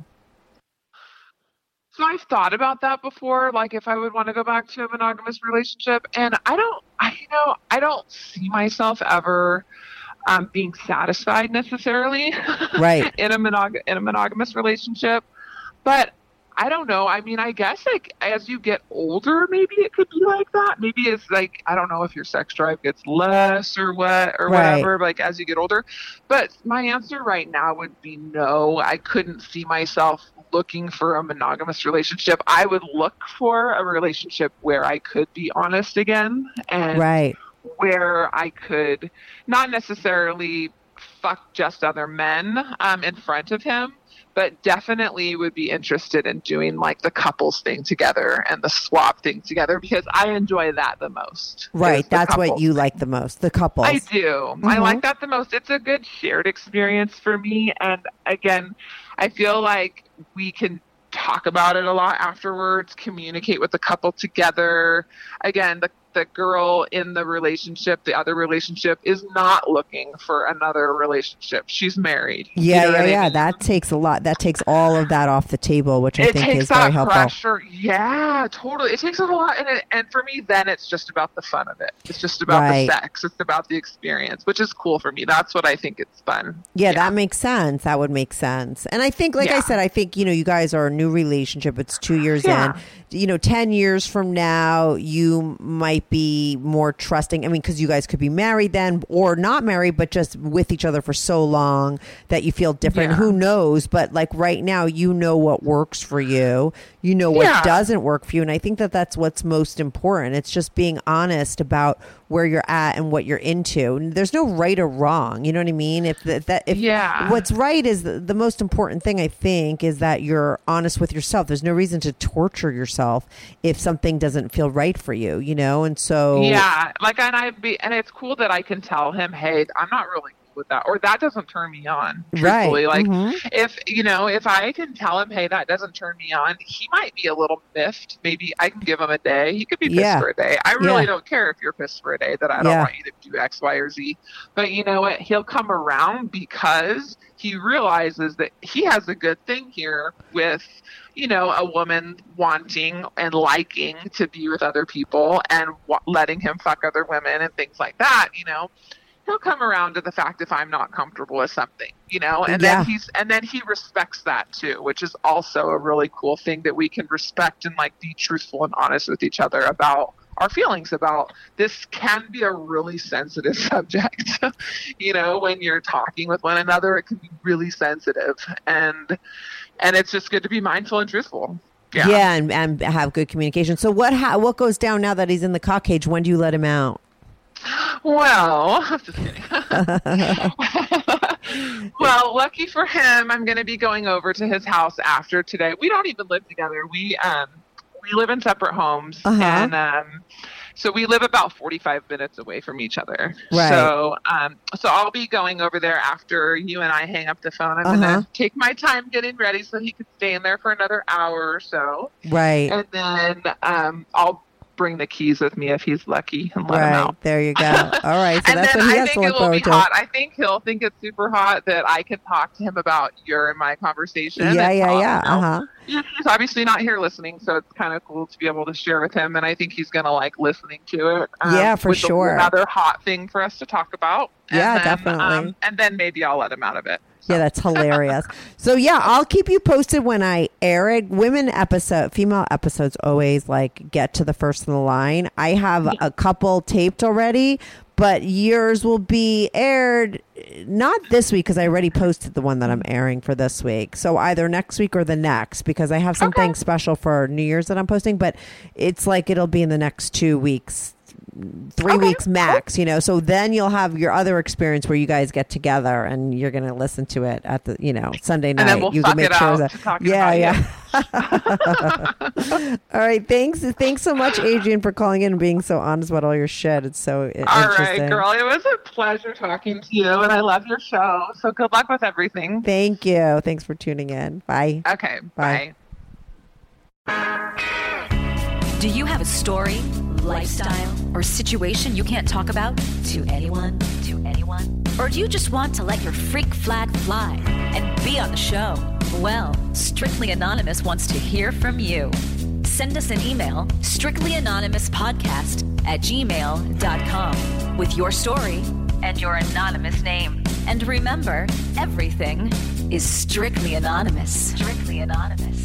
So I've thought about that before, like if I would want to go back to a monogamous relationship, and I don't, I you know, I don't see myself ever um, being satisfied necessarily, right, in a monog in a monogamous relationship. But I don't know. I mean, I guess like as you get older, maybe it could be like that. Maybe it's like I don't know if your sex drive gets less or what or right. whatever. Like as you get older, but my answer right now would be no. I couldn't see myself looking for a monogamous relationship. I would look for a relationship where I could be honest again and right. where I could not necessarily fuck just other men um, in front of him, but definitely would be interested in doing like the couples thing together and the swap thing together because I enjoy that the most. Right. That's what you thing. like the most, the couples. I do. Mm-hmm. I like that the most. It's a good shared experience for me. And again, I feel like we can talk about it a lot afterwards, communicate with the couple together. Again, the the girl in the relationship, the other relationship, is not looking for another relationship. She's married. Yeah, you know yeah, yeah. I mean? That takes a lot. That takes all of that off the table, which I it think takes is that very helpful. Pressure. Yeah, totally. It takes a lot. And, it, and for me, then it's just about the fun of it. It's just about right. the sex. It's about the experience, which is cool for me. That's what I think it's fun. Yeah, yeah. that makes sense. That would make sense. And I think, like yeah. I said, I think, you know, you guys are a new relationship. It's two years yeah. in. You know, ten years from now, you might be more trusting. I mean, because you guys could be married then or not married, but just with each other for so long that you feel different. Yeah. Who knows? But like right now, you know what works for you. You know what yeah. doesn't work for you. And I think that that's what's most important. It's just being honest about where you're at and what you're into. And there's no right or wrong. You know what I mean? If that, that if yeah. what's right is the, the most important thing, I think, is that you're honest with yourself. There's no reason to torture yourself if something doesn't feel right for you, you know? And so yeah, like, and I be, and it's cool that I can tell him, hey, I'm not really cool with that, or that doesn't turn me on. Truthfully, right. like mm-hmm. if you know, if I can tell him, hey, that doesn't turn me on, he might be a little miffed. Maybe I can give him a day. He could be pissed yeah. for a day. I really yeah. don't care if you're pissed for a day that I don't yeah. want you to do X, Y, or Z. But you know what? He'll come around because he realizes that he has a good thing here with, you know, a woman wanting and liking to be with other people and w- letting him fuck other women and things like that, you know. He'll come around to the fact if I'm not comfortable with something, you know, and yeah. then he's, and then he respects that too, which is also a really cool thing that we can respect and like be truthful and honest with each other about our feelings about. This can be a really sensitive subject, you know, when you're talking with one another, it can be really sensitive, and, and it's just good to be mindful and truthful. Yeah. Yeah. And, and have good communication. So what, ha- what goes down now that he's in the cock cage? When do you let him out? Well, I'm just kidding. Well, lucky for him, I'm going to be going over to his house after today. We don't even live together. We um we live in separate homes, uh-huh. and um, so we live about forty-five minutes away from each other. Right. So um, so I'll be going over there after you and I hang up the phone. I'm uh-huh. going to take my time getting ready so he can stay in there for another hour or so. Right. And then um, I'll bring the keys with me if he's lucky and let right. him out. There you go. All right. So and that's then what he I has think to it look will be forward to. hot. I think he'll think it's super hot that I can talk to him about your and my conversation. Yeah, and yeah, talk, yeah. You know. Uh-huh. He's obviously not here listening, so it's kind of cool to be able to share with him. And I think he's going to like listening to it. Um, yeah, for which sure. will be another hot thing for us to talk about. And yeah, then, definitely. Um, and then maybe I'll let him out of it. So. Yeah, that's hilarious. So yeah, I'll keep you posted when I air it. Women episode, female episodes always like get to the first of the line. I have a couple taped already, but yours will be aired not this week because I already posted the one that I'm airing for this week. So either next week or the next, because I have something okay. special for New Year's that I'm posting, but it's like it'll be in the next two weeks. Three okay. weeks max, you know, so then you'll have your other experience where you guys get together and you're going to listen to it at the, you know, Sunday night. And then we'll you suck can make it sure out that, to talk yeah, about yeah. All right. Thanks. Thanks so much, Adrienne, for calling in and being so honest about all your shit. It's so all interesting. Right, girl. It was a pleasure talking to you and I love your show. So good luck with everything. Thank you. Thanks for tuning in. Bye. Okay. Bye. Bye. Do you have a story, lifestyle, or situation you can't talk about to anyone, to anyone? Or do you just want to let your freak flag fly and be on the show? Well, Strictly Anonymous wants to hear from you. Send us an email, strictlyanonymouspodcast at gmail dot com, with your story and your anonymous name. And remember, everything is strictly anonymous. Strictly Anonymous.